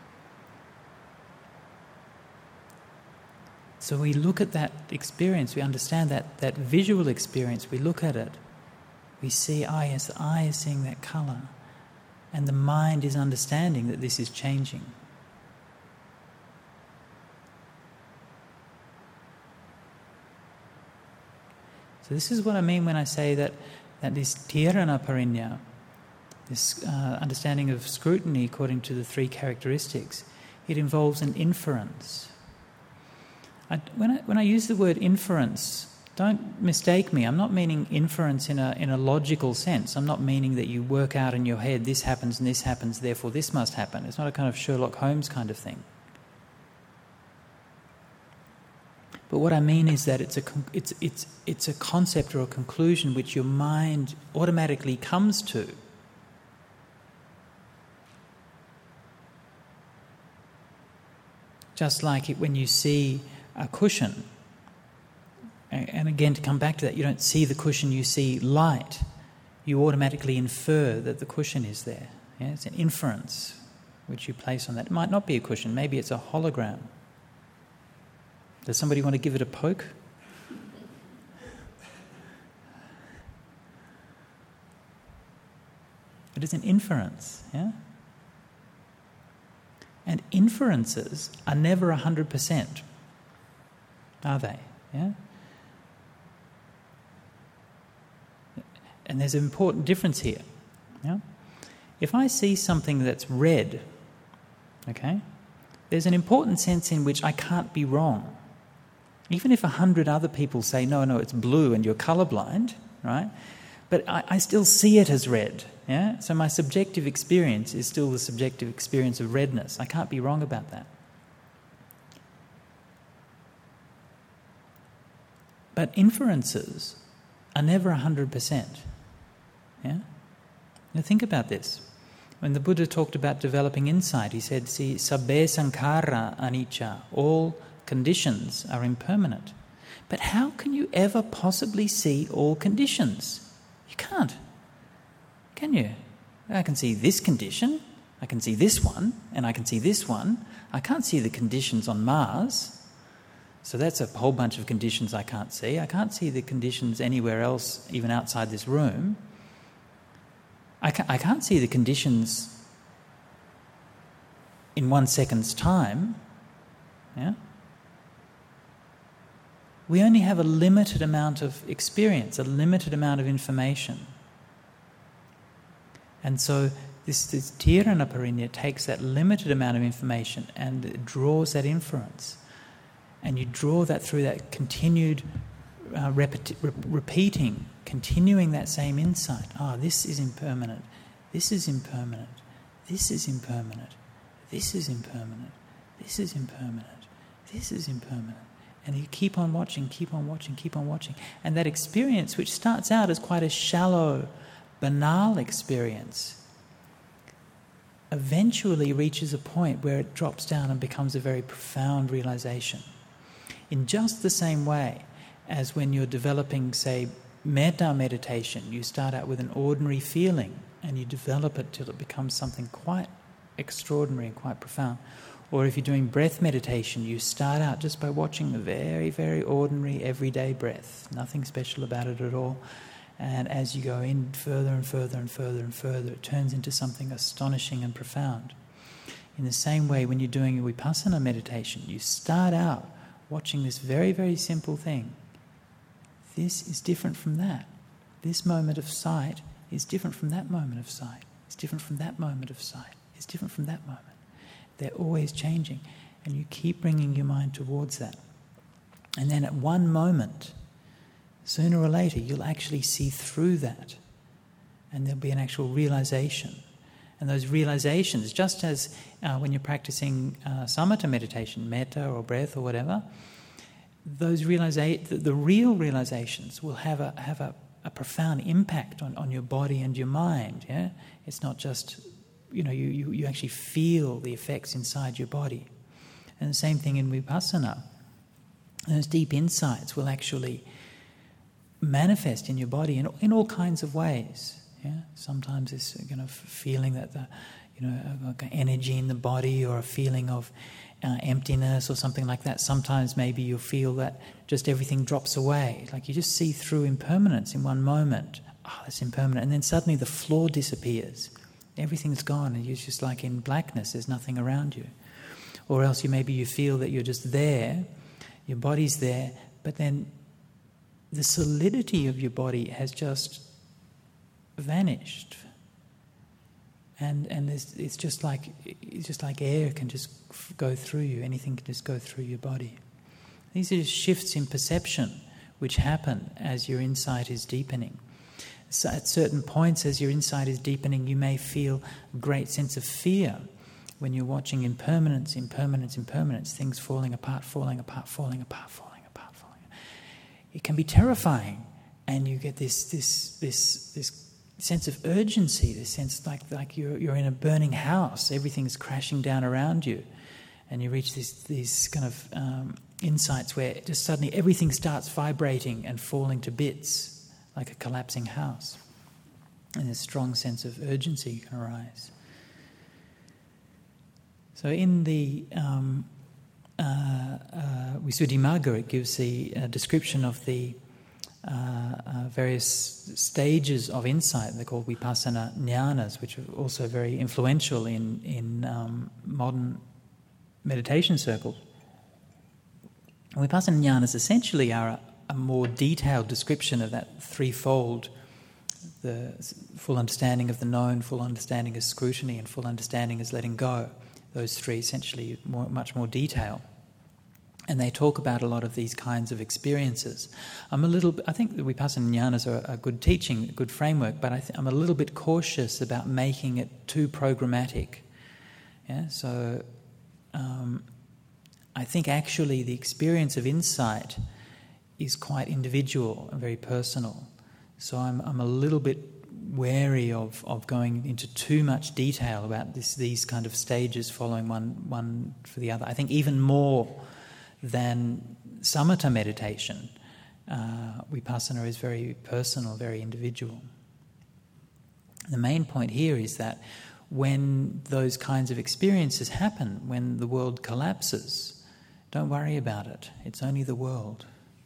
So we look at that experience, we understand that, that visual experience, we look at it, we see, ah yes, the eye is seeing that colour, and the mind is understanding that this is changing. So this is what I mean when I say that, that this tirana parinya, this uh, understanding of scrutiny according to the three characteristics, it involves an inference. I, when, I, when I use the word inference, don't mistake me. I'm not meaning inference in a, in a logical sense. I'm not meaning that you work out in your head, this happens and this happens, therefore this must happen. It's not a kind of Sherlock Holmes kind of thing. But what I mean is that it's a, it's, it's, it's a concept or a conclusion which your mind automatically comes to. Just like it when you see a cushion, and again to come back to that, you don't see the cushion, you see light. You automatically infer that the cushion is there. Yeah? It's an inference which you place on that. It might not be a cushion, maybe it's a hologram. Does somebody want to give it a poke? It is an inference, yeah? And inferences are never one hundred percent, are they? Yeah. And there's an important difference here. Yeah? If I see something that's red, okay, there's an important sense in which I can't be wrong. Even if a hundred other people say, no, no, it's blue and you're colourblind, right? But I, I still see it as red. Yeah? So my subjective experience is still the subjective experience of redness. I can't be wrong about that. But inferences are never one hundred percent. Yeah? Now think about this. When the Buddha talked about developing insight, he said, see, sabbe sankhara anicca, all conditions are impermanent. But how can you ever possibly see all conditions? You can't. Can you? I can see this condition, I can see this one, and I can see this one. I can't see the conditions on Mars. So that's a whole bunch of conditions I can't see. I can't see the conditions anywhere else, even outside this room. I can't, I can't see the conditions in one second's time. Yeah? We only have a limited amount of experience, a limited amount of information. And so this, this tirana parinya takes that limited amount of information and it draws that inference. And you draw that through that continued uh, repeti- re- repeating, continuing that same insight. Ah, oh, this is impermanent, this is impermanent, this is impermanent, this is impermanent, this is impermanent, this is impermanent. And you keep on watching, keep on watching, keep on watching. And that experience, which starts out as quite a shallow, banal experience, eventually reaches a point where it drops down and becomes a very profound realization. In just the same way as when you're developing, say, metta meditation, you start out with an ordinary feeling and you develop it till it becomes something quite extraordinary and quite profound. Or if you're doing breath meditation, you start out just by watching a very, very ordinary, everyday breath. Nothing special about it at all. And as you go in further and further and further and further, it turns into something astonishing and profound. In the same way, when you're doing a vipassana meditation, you start out watching this very, very simple thing. This is different from that. This moment of sight is different from that moment of sight. It's different from that moment of sight. It's different from that moment. They're always changing, and you keep bringing your mind towards that. And then at one moment, sooner or later, you'll actually see through that. and there'll be an actual realization. And those realizations, just as uh, when you're practicing uh, samatha meditation, metta or breath or whatever, those realiza- the, the real realizations will have a have a, a profound impact on, on your body and your mind. Yeah, it's not just, you know, you, you, you actually feel the effects inside your body. And the same thing in Vipassana. Those deep insights will actually manifest in your body in, in all kinds of ways. Yeah, sometimes it's kind of feeling that the, you know, like an energy in the body, or a feeling of uh, emptiness or something like that. Sometimes maybe you'll feel that just everything drops away, like you just see through impermanence in one moment. Oh, that's impermanent, and then suddenly the floor disappears. Everything's gone, and you're just like in blackness. There's nothing around you. Or else you maybe you feel that you're just there, your body's there, but then the solidity of your body has just vanished, and and it's, it's just like it's just like air can just go through you. Anything can just go through your body. These are just shifts in perception which happen as your insight is deepening. So at certain points, as your insight is deepening, you may feel a great sense of fear when you're watching impermanence, impermanence, impermanence, things falling apart, falling apart, falling apart, falling apart, falling. It can be terrifying, and you get this this this this. sense of urgency, this sense like like you're you're in a burning house, everything's crashing down around you, and you reach this, these kind of um, insights where just suddenly everything starts vibrating and falling to bits like a collapsing house, and a strong sense of urgency can arise. So in the um, uh, uh, Visuddhimagga, it gives the uh, description of the Uh, uh, various stages of insight. They're called vipassana jnanas, which are also very influential in in um, modern meditation circles. And vipassana jnanas essentially are a, a more detailed description of that threefold: the full understanding of the known, full understanding of scrutiny, and full understanding is letting go. Those three essentially more, much more detail. And they talk about a lot of these kinds of experiences. I'm a little. I think the Vipassana jnanas are a good teaching, a good framework, but I th- I'm a little bit cautious about making it too programmatic. Yeah. So um, I think actually the experience of insight is quite individual and very personal. So I'm I'm a little bit wary of, of going into too much detail about this these kind of stages following one one for the other. I think even more than samatha meditation, uh, vipassana is very personal, very individual. The main point here is that when those kinds of experiences happen, when the world collapses, don't worry about it. It's only the world.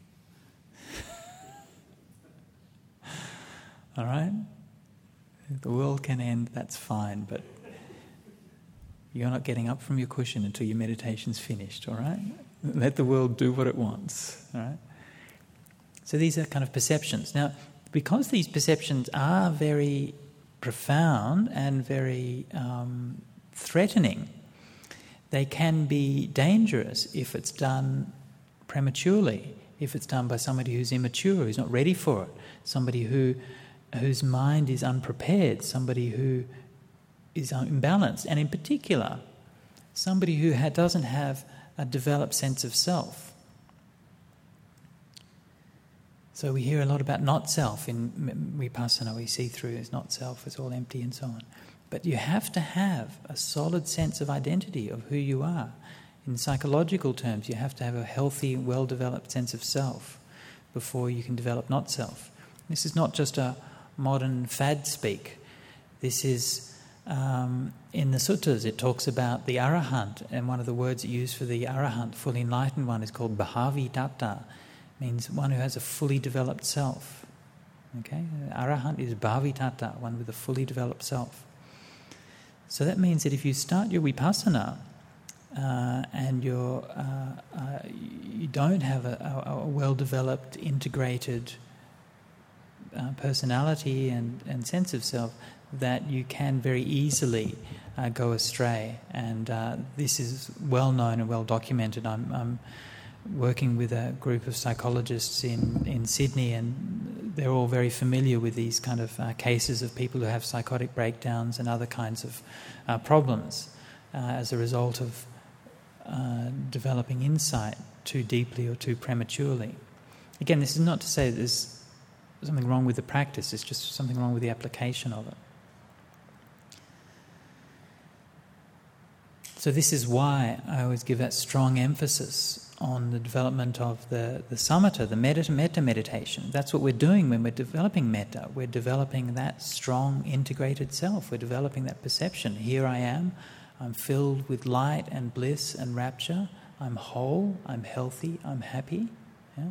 All right? If the world can end, that's fine, but you're not getting up from your cushion until your meditation's finished, all right? Let the world do what it wants, all right? So these are kind of perceptions. Now, because these perceptions are very profound and very um, threatening, they can be dangerous if it's done prematurely, if it's done by somebody who's immature, who's not ready for it, somebody who whose mind is unprepared, somebody who is imbalanced, and in particular, somebody who ha- doesn't have a developed sense of self. So we hear a lot about not self in Vipassana. We see through it's not self, it's all empty and so on. But you have to have a solid sense of identity of who you are. In psychological terms, you have to have a healthy, well-developed sense of self before you can develop not self. This is not just a modern fad speak. This is Um, in the suttas, it talks about the arahant, and one of the words used for the arahant, fully enlightened one, is called bhavitatta. Means one who has a fully developed self. Okay, arahant is bhavitatta, one with a fully developed self. So that means that if you start your vipassana uh, and you're uh, uh, you don't have a, a, a well-developed, integrated uh, personality and, and sense of self, that you can very easily uh, go astray. And uh, this is well known and well documented. I'm, I'm working with a group of psychologists in, in Sydney, and they're all very familiar with these kind of uh, cases of people who have psychotic breakdowns and other kinds of uh, problems uh, as a result of uh, developing insight too deeply or too prematurely. Again, this is not to say that there's something wrong with the practice, it's just something wrong with the application of it. So this is why I always give that strong emphasis on the development of the, the samatha, the metta, metta meditation. That's what we're doing when we're developing metta. We're developing that strong, integrated self. We're developing that perception. Here I am, I'm filled with light and bliss and rapture. I'm whole, I'm healthy, I'm happy. Yeah?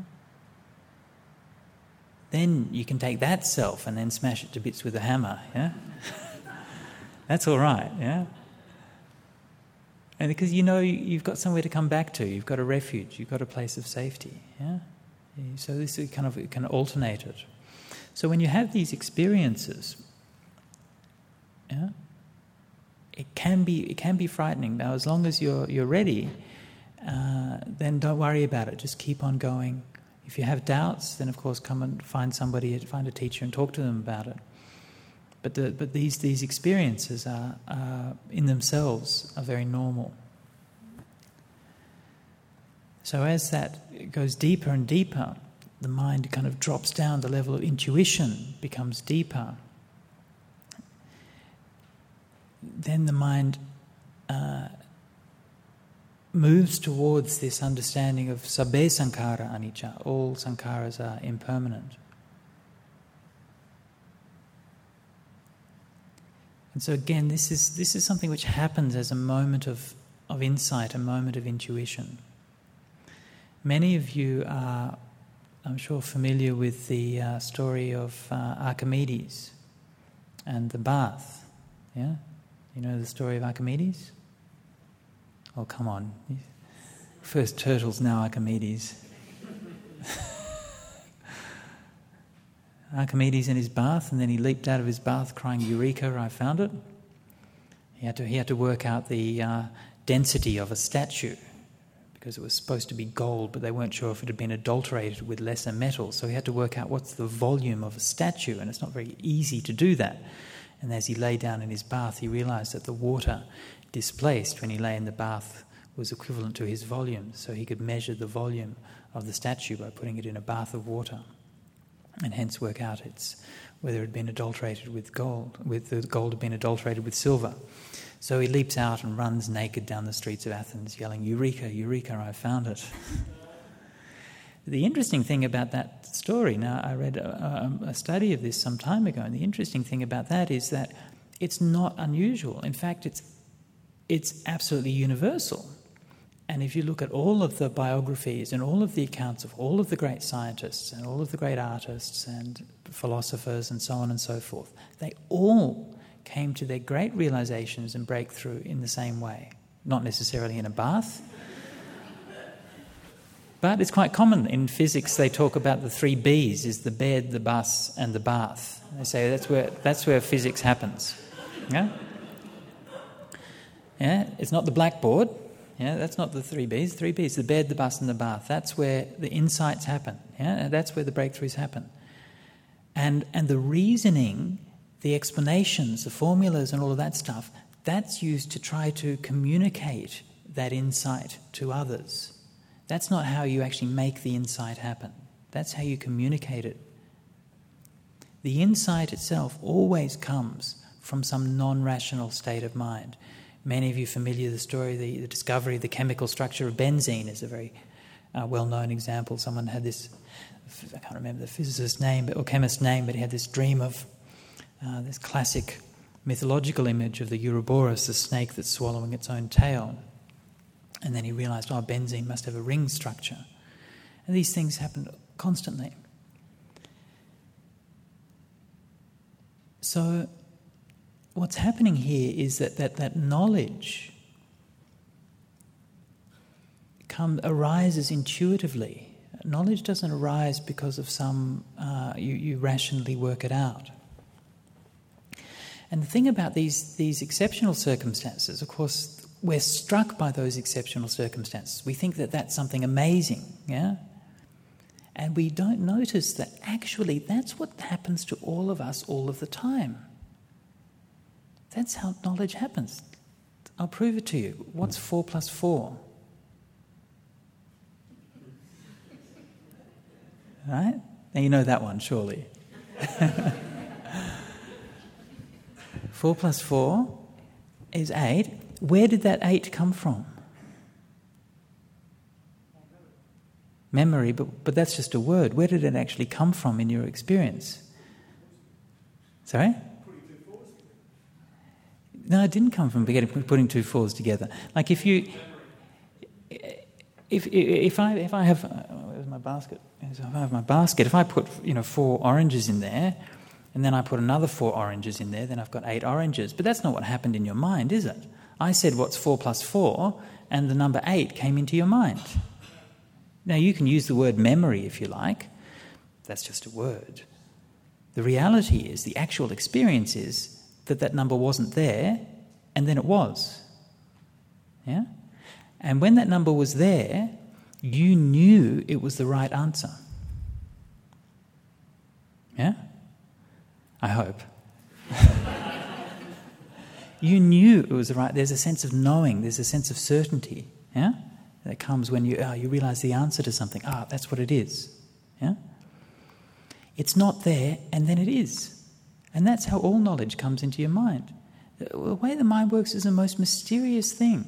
Then you can take that self and then smash it to bits with a hammer. Yeah, that's all right. Yeah. And because you know you've got somewhere to come back to, you've got a refuge, you've got a place of safety. Yeah. So this is kind of it can alternate it. So when you have these experiences, yeah, it can be it can be frightening. Now, as long as you're you're ready, uh, then don't worry about it. Just keep on going. If you have doubts, then of course come and find somebody, find a teacher, and talk to them about it. But the, but these these experiences are, are in themselves are very normal. So as that goes deeper and deeper, the mind kind of drops down. The level of intuition becomes deeper. Then the mind uh, moves towards this understanding of sabbe sankhara anicca. All sankharas are impermanent. And so again, this is this is something which happens as a moment of, of insight, a moment of intuition. Many of you are, I'm sure, familiar with the uh, story of uh, Archimedes and the bath. Yeah? You know the story of Archimedes? Oh, come on. First turtles, now Archimedes. Archimedes in his bath, and then he leaped out of his bath crying, "Eureka, I found it." He had to, he had to work out the uh, density of a statue because it was supposed to be gold, but they weren't sure if it had been adulterated with lesser metals. So he had to work out what's the volume of a statue, and it's not very easy to do that. And as he lay down in his bath, he realized that the water displaced when he lay in the bath was equivalent to his volume. So he could measure the volume of the statue by putting it in a bath of water, and hence work out its whether it had been adulterated with gold, with the gold had been adulterated with silver. So he leaps out and runs naked down the streets of Athens, yelling, "Eureka, Eureka, I found it." The interesting thing about that story, now I read a, a study of this some time ago, and the interesting thing about that is that it's not unusual. In fact, it's it's absolutely universal. And if you look at all of the biographies and all of the accounts of all of the great scientists and all of the great artists and philosophers and so on and so forth, they all came to their great realizations and breakthrough in the same way. Not necessarily in a bath, but it's quite common. In physics, they talk about the three B's, is the bed, the bus, and the bath. They say that's where that's where physics happens. Yeah? Yeah, it's not the blackboard. Yeah, that's not the three B's. The three B's, the bed, the bus, and the bath. That's where the insights happen. Yeah, that's where the breakthroughs happen. And and the reasoning, the explanations, the formulas, and all of that stuff, that's used to try to communicate that insight to others. That's not how you actually make the insight happen. That's how you communicate it. The insight itself always comes from some non-rational state of mind. Many of you are familiar with the story, the, the discovery of the chemical structure of benzene is a very uh, well-known example. Someone had this, I can't remember the physicist's name but, or chemist's name, but he had this dream of uh, this classic mythological image of the Ouroboros, the snake that's swallowing its own tail. And then he realised, oh, benzene must have a ring structure. And these things happen constantly. So what's happening here is that that, that knowledge come, arises intuitively. Knowledge doesn't arise because of some, uh, you, you rationally work it out. And the thing about these, these exceptional circumstances, of course, we're struck by those exceptional circumstances. We think that that's something amazing, yeah? And we don't notice that actually that's what happens to all of us all of the time. That's how knowledge happens. I'll prove it to you. What's four plus four? Right? Now you know that one, surely. Four plus four is eight. Where did that eight come from? Memory, but, but that's just a word. Where did it actually come from in your experience? Sorry? No, it didn't come from putting two fours together. Like if you, if if I if I have, where's my basket? If I have my basket, if I put you know four oranges in there, and then I put another four oranges in there, then I've got eight oranges. But that's not what happened in your mind, is it? I said, what's four plus four? And the number eight came into your mind. Now, you can use the word memory if you like. That's just a word. The reality is, the actual experience is that that number wasn't there, and then it was. Yeah? And when that number was there, you knew it was the right answer. Yeah? I hope. You knew it was the right... There's a sense of knowing, there's a sense of certainty, yeah? That comes when you oh, you realise the answer to something. Ah, that's what it is. Yeah? It's not there, and then it is. And that's how all knowledge comes into your mind. The way the mind works is the most mysterious thing.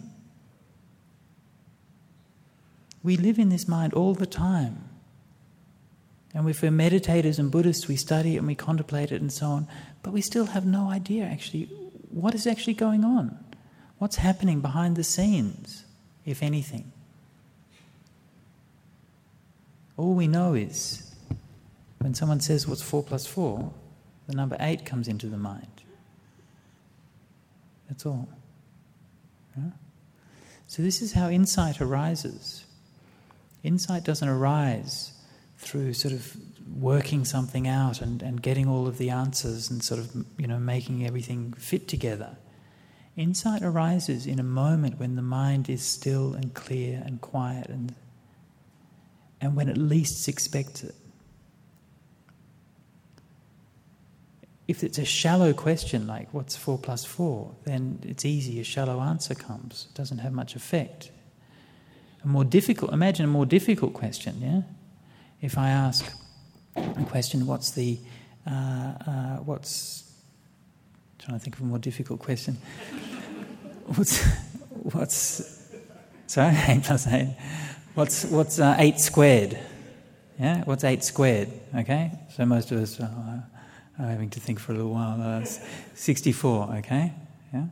We live in this mind all the time. And if we're meditators and Buddhists, we study it and we contemplate it and so on, but we still have no idea actually what is actually going on. What's happening behind the scenes, if anything. All we know is when someone says what's four plus four, the number eight comes into the mind. That's all. Yeah? So this is how insight arises. Insight doesn't arise through sort of working something out and, and getting all of the answers and sort of, you know, making everything fit together. Insight arises in a moment when the mind is still and clear and quiet and and when it least expects it. If it's a shallow question like what's four plus four, then it's easy, a shallow answer comes. It doesn't have much effect. A more difficult, imagine a more difficult question, yeah? If I ask a question, what's the, uh, uh, what's, I'm trying to think of a more difficult question. what's, what's, sorry, eight plus eight. What's, what's uh, eight squared? Yeah, what's eight squared? Okay, so most of us are, are having to think for a little while. Uh, sixty-four, okay, yeah.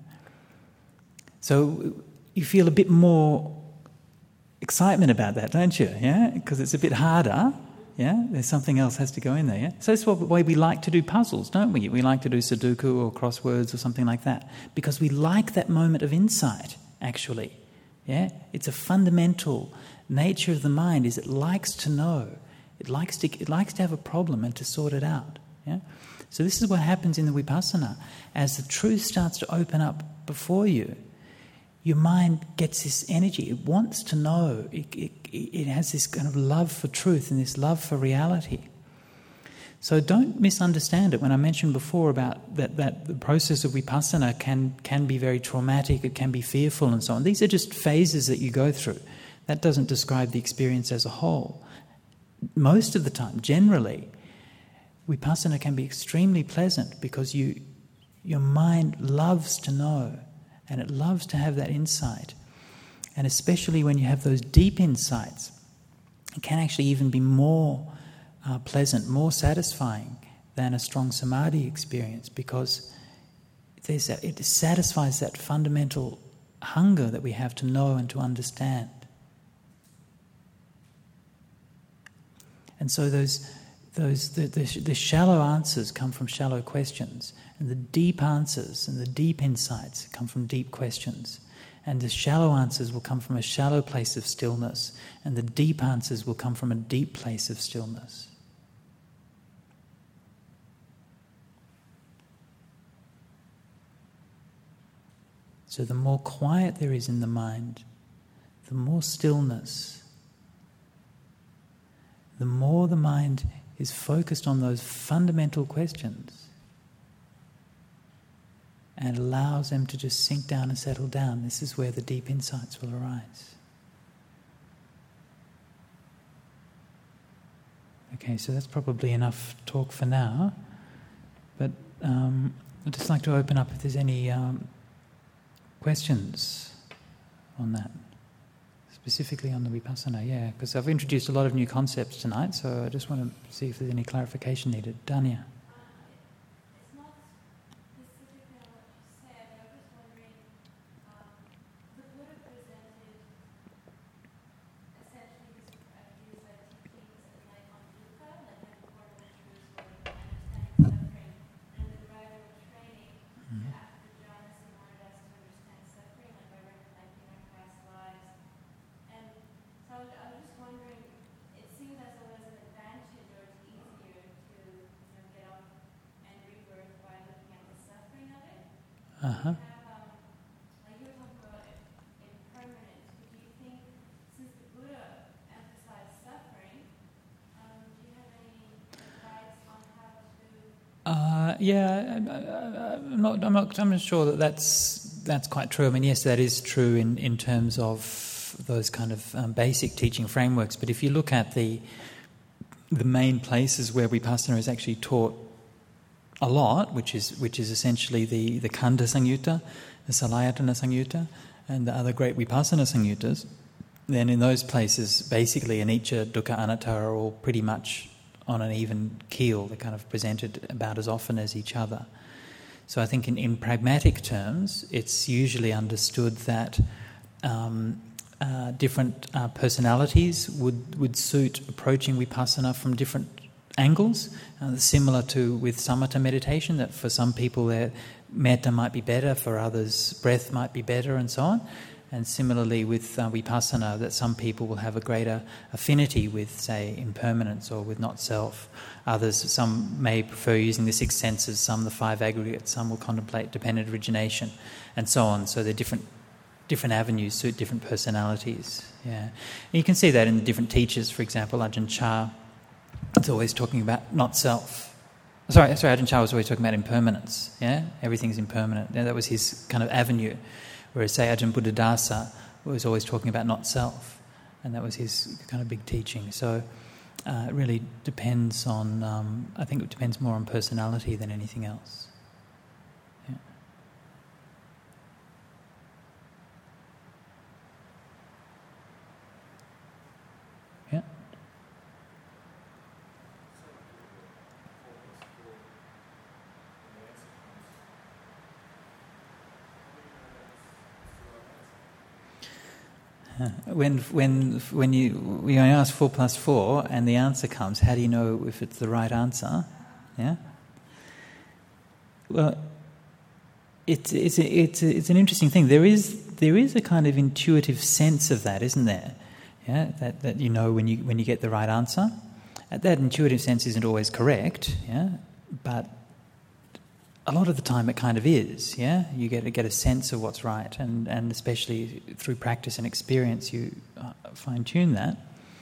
So you feel a bit more excitement about that, don't you? Yeah, because it's a bit harder. Yeah, there's something else has to go in there. Yeah, so that's the way we like to do puzzles, don't we? We like to do Sudoku or crosswords or something like that because we like that moment of insight. Actually, yeah, it's a fundamental nature of the mind. Is it likes to know, it likes to it likes to have a problem and to sort it out. Yeah, so this is what happens in the vipassana as the truth starts to open up before you. Your mind gets this energy. It wants to know. It, it, it has this kind of love for truth and this love for reality. So don't misunderstand it. When I mentioned before about that, that the process of vipassana can, can be very traumatic, it can be fearful and so on. These are just phases that you go through. That doesn't describe the experience as a whole. Most of the time, generally, vipassana can be extremely pleasant because you, your mind loves to know. And it loves to have that insight. And especially when you have those deep insights, it can actually even be more uh, pleasant, more satisfying than a strong samadhi experience because there's that, it satisfies that fundamental hunger that we have to know and to understand. And so those, those the, the, the shallow answers come from shallow questions. And the deep answers and the deep insights come from deep questions. And the shallow answers will come from a shallow place of stillness. And the deep answers will come from a deep place of stillness. So the more quiet there is in the mind, the more stillness, the more the mind is focused on those fundamental questions and allows them to just sink down and settle down, this is where the deep insights will arise. Okay, so that's probably enough talk for now, but um, I'd just like to open up if there's any um, questions on that, specifically on the Vipassana, yeah, because I've introduced a lot of new concepts tonight, so I just want to see if there's any clarification needed. Dania? Uh-huh. Uh, yeah, I, I'm not. I'm not. I'm not sure that that's that's quite true. I mean, yes, that is true in, in terms of those kind of um, basic teaching frameworks. But if you look at the the main places where Vipassana is actually taught a lot, which is which is essentially the, the Khandha Samyutta, the Salayatana Samyutta, and the other great Vipassana Samyuttas, then in those places, basically anicca, dukkha, anatta are all pretty much on an even keel. They're kind of presented about as often as each other. So I think in, in pragmatic terms, it's usually understood that um, uh, different uh, personalities would, would suit approaching Vipassana from different angles, uh, similar to with samatha meditation, that for some people their metta might be better, for others breath might be better, and so on. And similarly with uh, Vipassana, that some people will have a greater affinity with, say, impermanence or with not self. Others, some may prefer using the six senses, some the five aggregates, some will contemplate dependent origination, and so on. So they're different different avenues suit different personalities. Yeah, and you can see that in the different teachers. For example, Ajahn Chah, it's always talking about not self. Sorry, sorry, Ajahn Chah was always talking about impermanence. Yeah, everything's impermanent. Yeah, that was his kind of avenue. Whereas, say, Ajahn Buddhadasa was always talking about not self, and that was his kind of big teaching. So uh, it really depends on. Um, I think it depends more on personality than anything else. Yeah. Yeah. When when when you when you ask four plus four and the answer comes, how do you know if it's the right answer? Yeah. Well, it's it's a, it's a, it's an interesting thing. There is there is a kind of intuitive sense of that, isn't there? Yeah, that that you know when you when you get the right answer. That intuitive sense isn't always correct. Yeah, but a lot of the time it kind of is, yeah? You get to get a sense of what's right, and, and especially through practice and experience you uh, fine-tune that.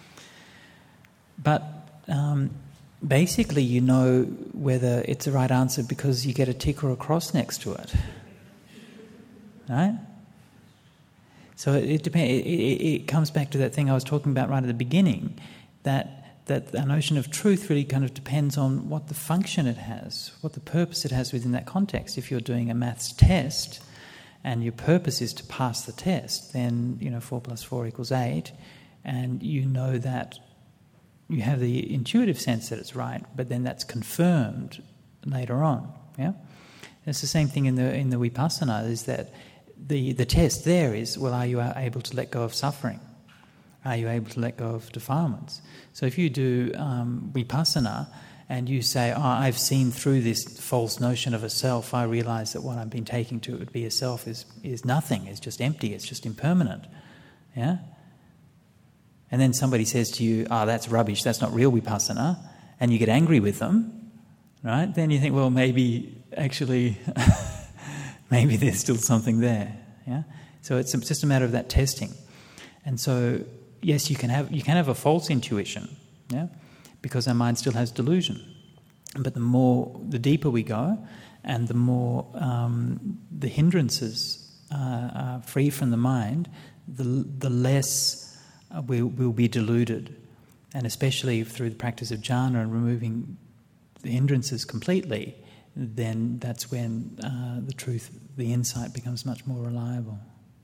But um, basically you know whether it's the right answer because you get a tick or a cross next to it. Right? So it, it depends. It, it, it comes back to that thing I was talking about right at the beginning, that that the notion of truth really kind of depends on what the function it has, what the purpose it has within that context. If you're doing a maths test and your purpose is to pass the test, then, you know, four plus four equals eight, and you know that you have the intuitive sense that it's right, but then that's confirmed later on, yeah? It's the same thing in the in the Vipassana, is that the, the test there is, well, are you able to let go of suffering? Are you able to let go of defilements? So if you do um, Vipassana and you say, oh, I've seen through this false notion of a self, I realise that what I've been taking to it be a self is, is nothing, it's just empty, it's just impermanent. Yeah? And then somebody says to you, oh, that's rubbish, that's not real Vipassana, and you get angry with them, right? Then you think, well, maybe actually, maybe there's still something there. Yeah? So it's just a matter of that testing. And so, yes, you can have you can have a false intuition, yeah, because our mind still has delusion. But the more, the deeper we go, and the more um, the hindrances uh, are free from the mind, the the less uh, we will be deluded. And especially through the practice of jhana and removing the hindrances completely, then that's when uh, the truth, the insight becomes much more reliable.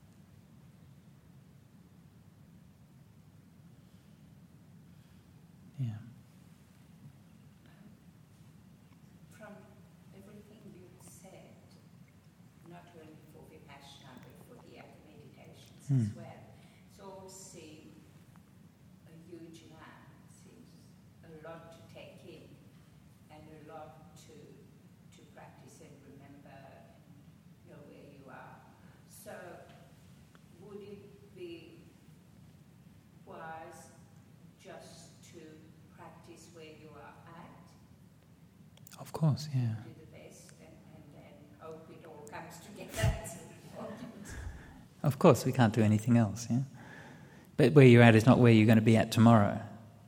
Yeah. From everything you've said, not only for Vipassana but for the other meditations Hmm. as well, it's all seem a huge land, seems a lot to take in and a lot to to practice and remember and know where you are. So would it be wise just to practice where you are at? Of course, yeah. Do the best and, and then hope it all comes together. Of course, we can't do anything else, yeah? But where you're at is not where you're going to be at tomorrow.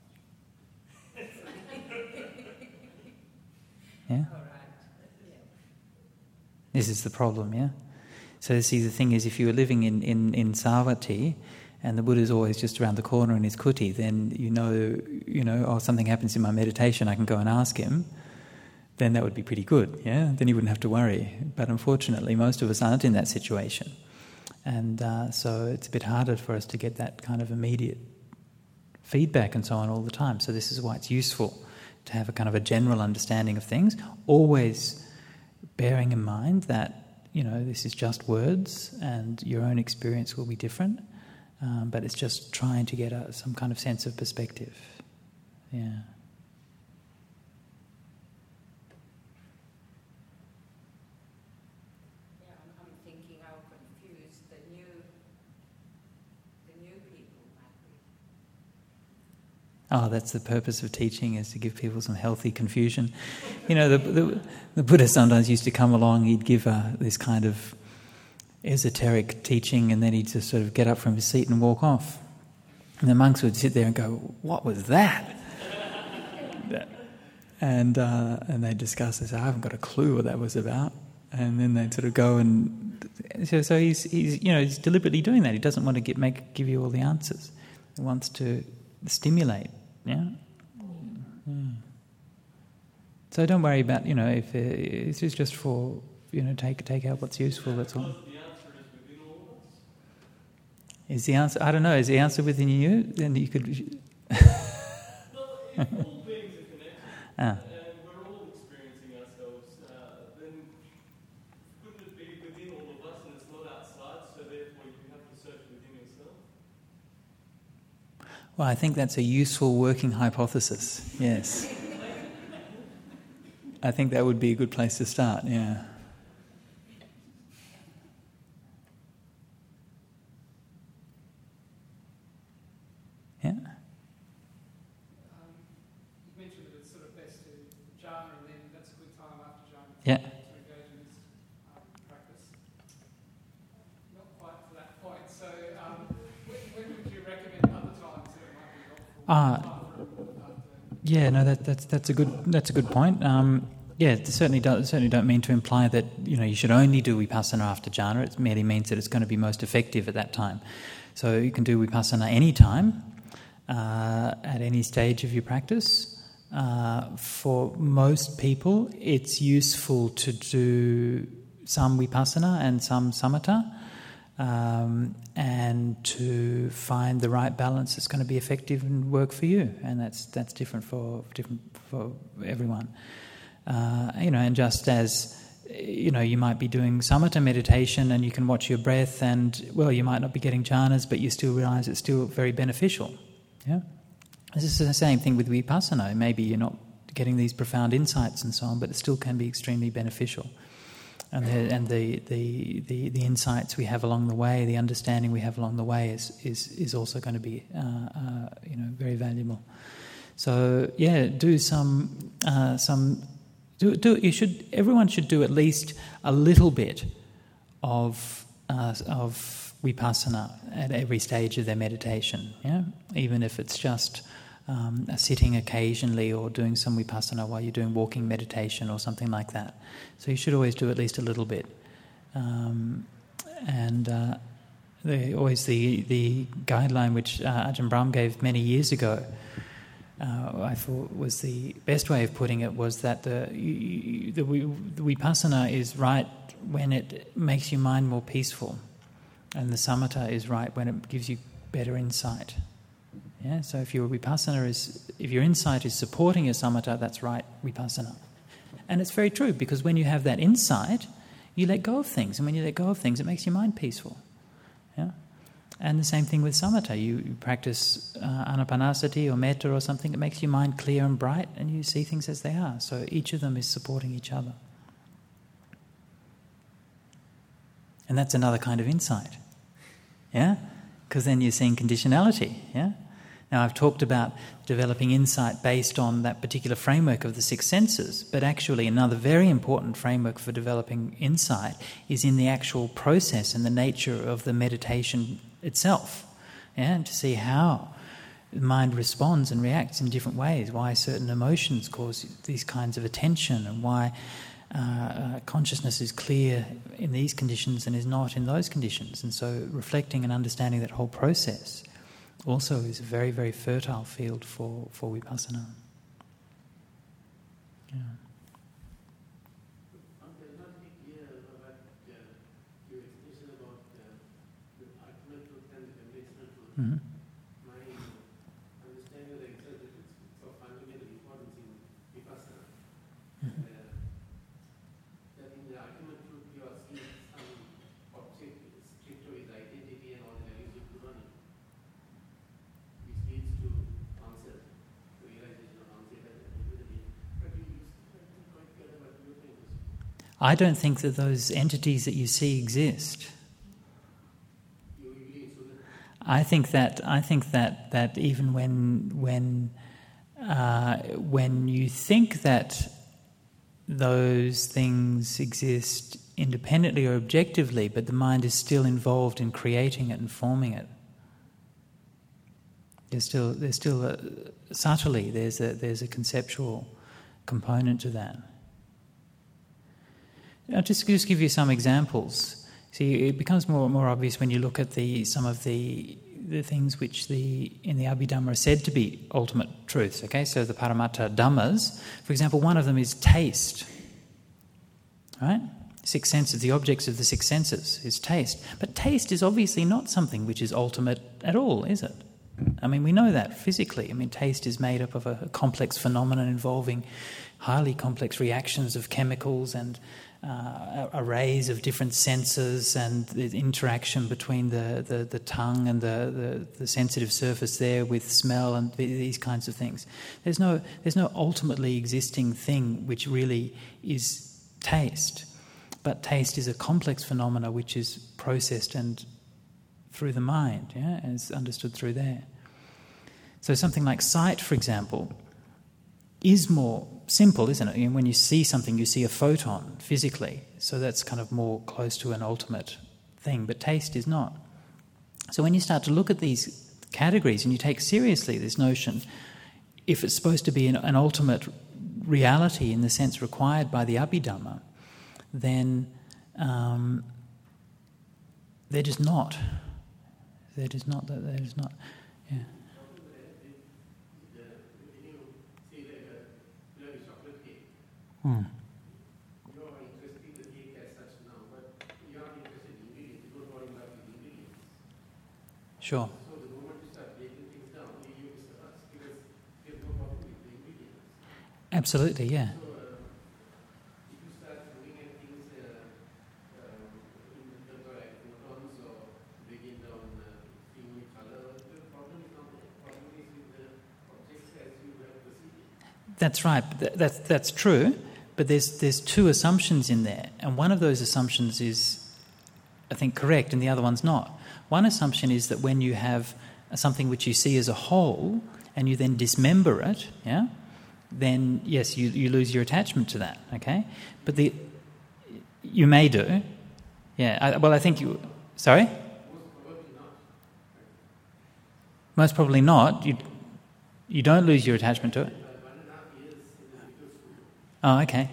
Yeah? All right. Yeah. This is the problem, yeah? So see, the thing is, if you were living in, in, in Savatthi, and the Buddha's always just around the corner in his kuti, then you know, you know, oh, something happens in my meditation, I can go and ask him, then that would be pretty good, yeah? Then you wouldn't have to worry. But unfortunately, most of us aren't in that situation. And uh, so it's a bit harder for us to get that kind of immediate feedback and so on all the time. So this is why it's useful to have a kind of a general understanding of things, always bearing in mind that, you know, this is just words and your own experience will be different, um, but it's just trying to get a, some kind of sense of perspective. Yeah. Yeah, I'm, I'm thinking how confused the new the new people might be. Oh, that's the purpose of teaching, is to give people some healthy confusion. You know, the the, the Buddha sometimes used to come along, he'd give a, this kind of esoteric teaching, and then he'd just sort of get up from his seat and walk off. And the monks would sit there and go, "What was that?" and uh, and they'd discuss this. I haven't got a clue what that was about. And then they'd sort of go and so, so he's he's you know he's deliberately doing that. He doesn't want to get make give you all the answers. He wants to stimulate. Yeah. Mm. So don't worry about, you know, if uh, this is just for, you know, take take out what's useful. That's all. Is the answer? I don't know. Is the answer within you? Then you could. Well, if all beings are connected, ah. and we're all experiencing ourselves, uh, then couldn't it be within all of us and it's not outside, so therefore you have to search within yourself? Well, I think that's a useful working hypothesis. Yes. I think that would be a good place to start. Yeah. Yeah. Um, you mentioned that it's sort of best to jhana, and then that's a good time after jhana Yeah. to engage in this um, practice. Not quite to that point. So, um, when, when would you recommend other times that it might be helpful? Ah. After, after Yeah, no, that, that's that's a good that's a good point. Um, yeah, it certainly don't certainly don't mean to imply that, you know, you should only do vipassana after jhana. It merely means that it's going to be most effective at that time. So you can do vipassana any time, uh, at any stage of your practice. Uh, for most people, it's useful to do some vipassana and some samatha, um, and to find the right balance that's going to be effective and work for you. And that's that's different for different for everyone. Uh, you know, and just as, you know, you might be doing samatha meditation and you can watch your breath, and well, you might not be getting jhanas, but you still realise it's still very beneficial. Yeah, this is the same thing with vipassana. Maybe you're not getting these profound insights and so on, but it still can be extremely beneficial. And the and the, the, the, the insights we have along the way, the understanding we have along the way, is is, is also going to be uh, uh, you know very valuable. So yeah, do some uh, some. Do, do you should everyone should do at least a little bit of uh, of vipassana at every stage of their meditation. Yeah, even if it's just um, sitting occasionally or doing some vipassana while you're doing walking meditation or something like that. So you should always do at least a little bit. Um, and uh, the, always the, the guideline which uh, Ajahn Brahm gave many years ago, uh, I thought was the best way of putting it, was that the, you, the, the vipassana is right when it makes your mind more peaceful, and the samatha is right when it gives you better insight. Yeah, so if your vipassana is, if your insight is supporting your samatha, that's right vipassana. And it's very true, because when you have that insight, you let go of things, and when you let go of things, it makes your mind peaceful. Yeah, and the same thing with samatha. You, you practice uh, anapanasati or metta or something, it makes your mind clear and bright, and you see things as they are. So each of them is supporting each other. And that's another kind of insight, yeah? Because then you're seeing conditionality, yeah? Now, I've talked about developing insight based on that particular framework of the six senses, but actually another very important framework for developing insight is in the actual process and the nature of the meditation itself, yeah? And to see how the mind responds and reacts in different ways, why certain emotions cause these kinds of attention, and why Uh, uh, consciousness is clear in these conditions and is not in those conditions. And so reflecting and understanding that whole process also is a very, very fertile field for, for vipassana. Yeah. Mm-hmm. I don't think that those entities that you see exist. I think that I think that, that even when when uh, when you think that those things exist independently or objectively, but the mind is still involved in creating it and forming it, there's still there's still a, subtly there's a there's a conceptual component to that. I'll just, just give you some examples. See, it becomes more more obvious when you look at the some of the the things which the in the Abhidhamma are said to be ultimate truths. Okay, so the Paramattha Dhammas, for example, one of them is taste. Right? Six senses, the objects of the six senses is taste. But taste is obviously not something which is ultimate at all, is it? I mean, we know that physically. I mean, taste is made up of a, a complex phenomenon involving highly complex reactions of chemicals and uh, arrays of different senses, and the interaction between the, the, the tongue and the, the, the sensitive surface there with smell and these kinds of things. There's no, there's no ultimately existing thing which really is taste. But taste is a complex phenomena which is processed and through the mind, yeah, and is understood through there. So something like sight, for example, is more simple, isn't it? I mean, when you see something, you see a photon physically, so that's kind of more close to an ultimate thing, but taste is not. So when you start to look at these categories and you take seriously this notion, if it's supposed to be an, an ultimate reality in the sense required by the Abhidhamma, then um, they're just not. They're just not. They're just not. Yeah. Hmm. Sure. Absolutely, yeah. That's right. That's that's true. But there's there's two assumptions in there, and one of those assumptions is, I think, correct, and the other one's not. One assumption is that when you have something which you see as a whole, and you then dismember it, yeah, then yes, you you lose your attachment to that. Okay, but the you may do, yeah. I, well, I think you. Sorry. Most probably not. You. You don't lose your attachment to it? Oh, okay.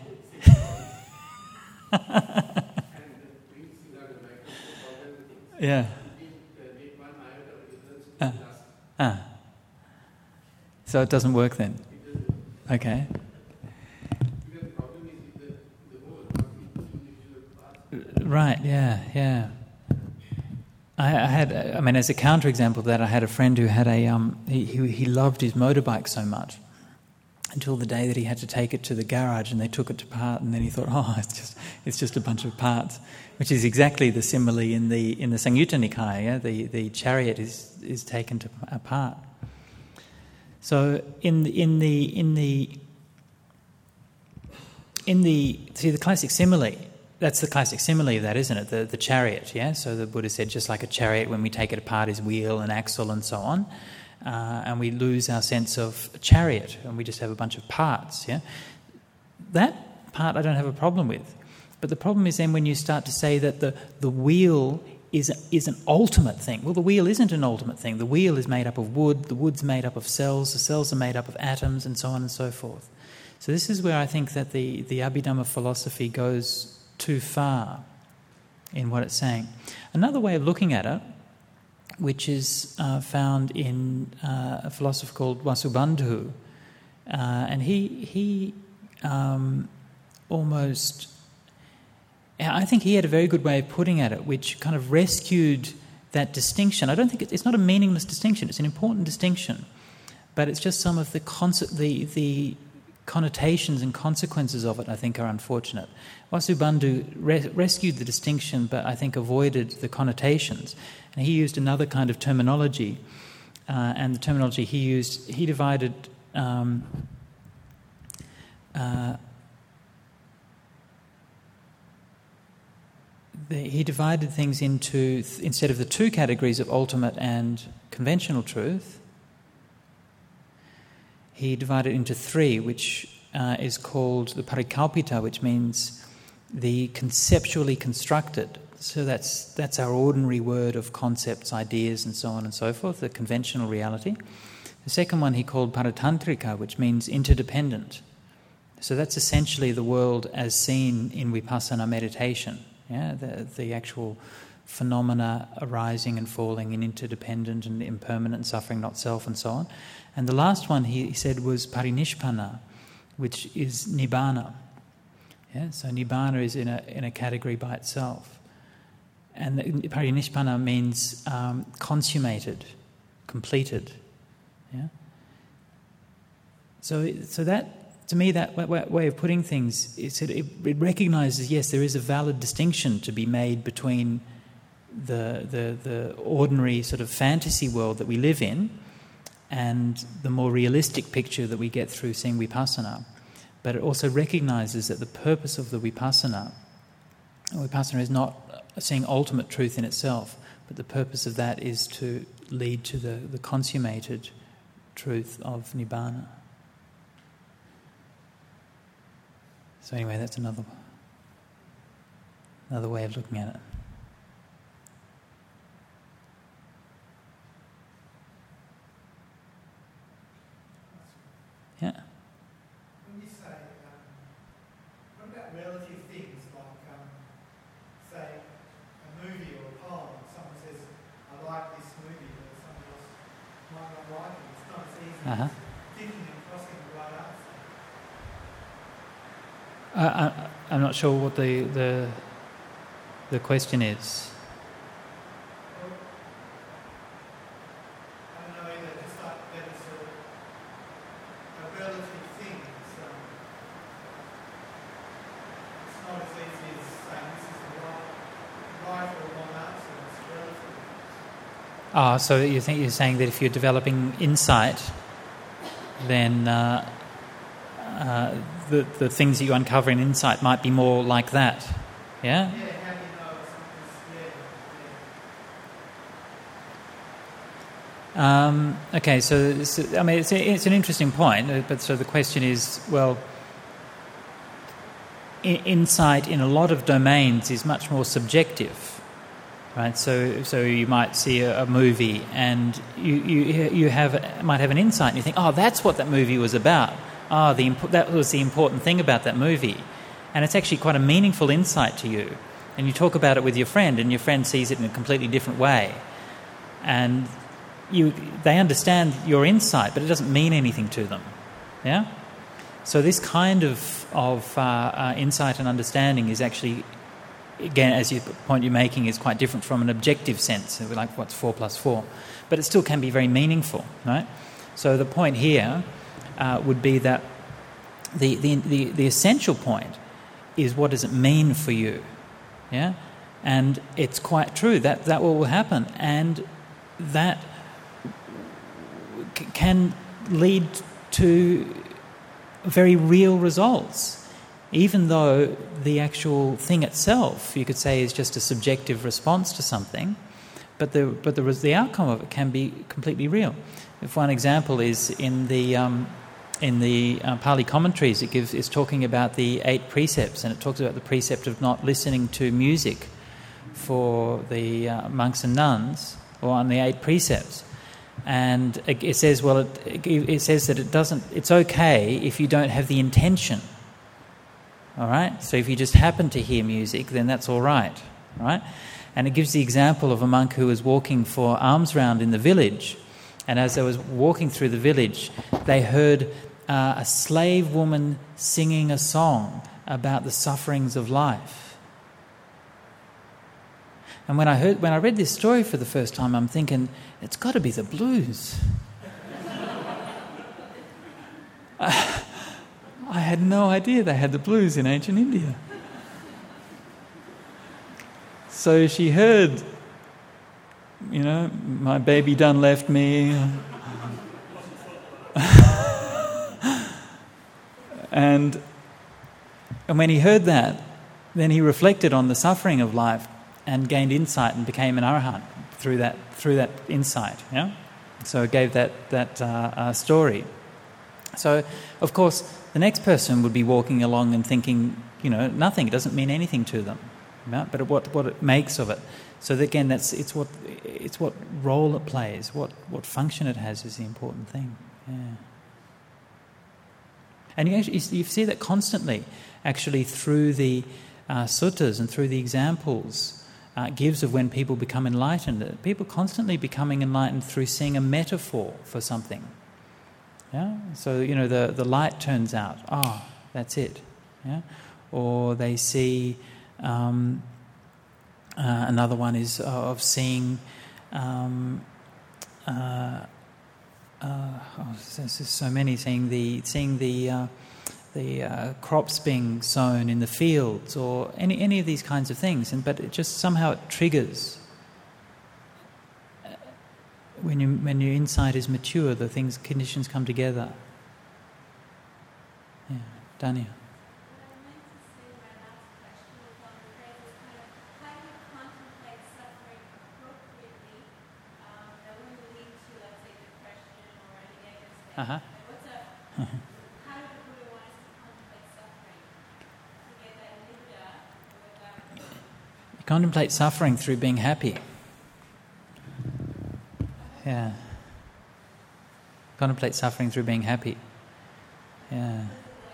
Yeah. Ah. Ah. So it doesn't work then? Okay. Right, yeah, yeah. I, I had, I mean, as a counterexample of that, I had a friend who had a, um, he, he, he loved his motorbike so much until the day that he had to take it to the garage and they took it apart, and then he thought, oh, it's just, it's just a bunch of parts, which is exactly the simile in the in the Samyutta Nikaya. Yeah? The the chariot is is taken to, apart. So in the, in the in the in the see the classic simile. That's the classic simile of that, isn't it? The the chariot, yeah? So the Buddha said just like a chariot, when we take it apart is wheel and axle and so on, uh, and we lose our sense of a chariot and we just have a bunch of parts, yeah? That part I don't have a problem with. But the problem is then when you start to say that the, the wheel is, is an ultimate thing. Well, the wheel isn't an ultimate thing. The wheel is made up of wood, the wood's made up of cells, the cells are made up of atoms, and so on and so forth. So this is where I think that the, the Abhidhamma philosophy goes too far in what it's saying. Another way of looking at it, which is uh, found in uh, a philosopher called Vasubandhu, uh, and he he um, almost, I think he had a very good way of putting at it, which kind of rescued that distinction. I don't think it, it's not a meaningless distinction; it's an important distinction, but it's just some of the concept, the the connotations and consequences of it, I think, are unfortunate. Vasubandhu re- rescued the distinction, but I think avoided the connotations. And he used another kind of terminology, uh, and the terminology he used, he divided um, uh, the, he divided things into, th- instead of the two categories of ultimate and conventional truth, he divided into three, which uh, is called the parikalpita, which means the conceptually constructed. So that's that's our ordinary word of concepts, ideas, and so on and so forth, the conventional reality. The second one he called paratantrika, which means interdependent. So that's essentially the world as seen in vipassana meditation. Yeah, the the actual phenomena arising and falling in interdependent and impermanent, suffering, not self, and so on. And the last one he said was parinishpanna, which is nibbana. Yeah, so nibbana is in a in a category by itself, and the, parinishpanna means um, consummated, completed. Yeah. So so that, to me, that way of putting things, it, it, it recognises, yes, there is a valid distinction to be made between the the the ordinary sort of fantasy world that we live in and the more realistic picture that we get through seeing vipassana. But it also recognises that the purpose of the vipassana, vipassana is not seeing ultimate truth in itself, but the purpose of that is to lead to the, the consummated truth of nibbana. So anyway, that's another another way of looking at it. Yeah. When you say, um, what about relative things like, um, say, a movie or a poem? Someone says, I like this movie, but someone else might not like it. It's not as easy Uh-huh. as thinking and crossing the right answer. Uh, I, I'm not sure what the the the question is. Well, I don't know either. Just like that is a, a relative thing. It's, um, it's not as easy as saying this is the right, right or wrong answer. It's relative. Ah, so you think you're saying that if you're developing insight, then uh, uh, the the things that you uncover in insight might be more like that, yeah? Yeah, how do you know it's yeah, yeah. Um, okay, so, so I mean, it's a, it's an interesting point, uh, but so the question is, well, I- insight in a lot of domains is much more subjective. right? So, so you might see a, a movie, and you you you have might have an insight, and you think, oh, that's what that movie was about. Oh, the imp- that was the important thing about that movie, and it's actually quite a meaningful insight to you. And you talk about it with your friend, and your friend sees it in a completely different way, and you they understand your insight, but it doesn't mean anything to them. Yeah. So this kind of of uh, uh, insight and understanding is actually, again, as the point you're making, is quite different from an objective sense, like what's four plus four, but it still can be very meaningful, right? So the point here uh, would be that the, the the the essential point is, what does it mean for you? Yeah, and it's quite true that that will happen, and that c- can lead to very real results, even though the actual thing itself, you could say, is just a subjective response to something, but the but the the outcome of it can be completely real. If one example is in the um, in the uh, Pali commentaries, it gives it's talking about the eight precepts, and it talks about the precept of not listening to music for the uh, monks and nuns, or on the eight precepts. And it says, well, it, it says that it doesn't. It's okay if you don't have the intention. All right. So if you just happen to hear music, then that's all right. Right. And it gives the example of a monk who was walking for alms round in the village, and as they was walking through the village, they heard uh, a slave woman singing a song about the sufferings of life. And when I heard, when I read this story for the first time, I'm thinking, it's got to be the blues. I, I had no idea they had the blues in ancient India. So she heard, you know, my baby done left me. and, and when he heard that, then he reflected on the suffering of life and gained insight and became an arahant through that through that insight. Yeah, so it gave that that uh, uh, story. So, of course, the next person would be walking along and thinking, you know, nothing. It doesn't mean anything to them. Yeah? But what what it makes of it. So that, again, that's it's what it's what role it plays, what what function it has is the important thing. Yeah. And you actually you see that constantly, actually, through the uh, suttas and through the examples. Uh, gives of when people become enlightened. People constantly becoming enlightened through seeing a metaphor for something. Yeah. So you know the, the light turns out. Ah, oh, that's it. Yeah. Or they see um, uh, another one is of seeing. Um, uh, uh, oh, there's just so many. Seeing the seeing the. Uh, the uh, crops being sown in the fields, or any any of these kinds of things, and but it just somehow it triggers. When you when your insight is mature, the things conditions come together. Yeah, Dania. Uh huh. Contemplate suffering through being happy. Yeah. Contemplate suffering through being happy. Yeah.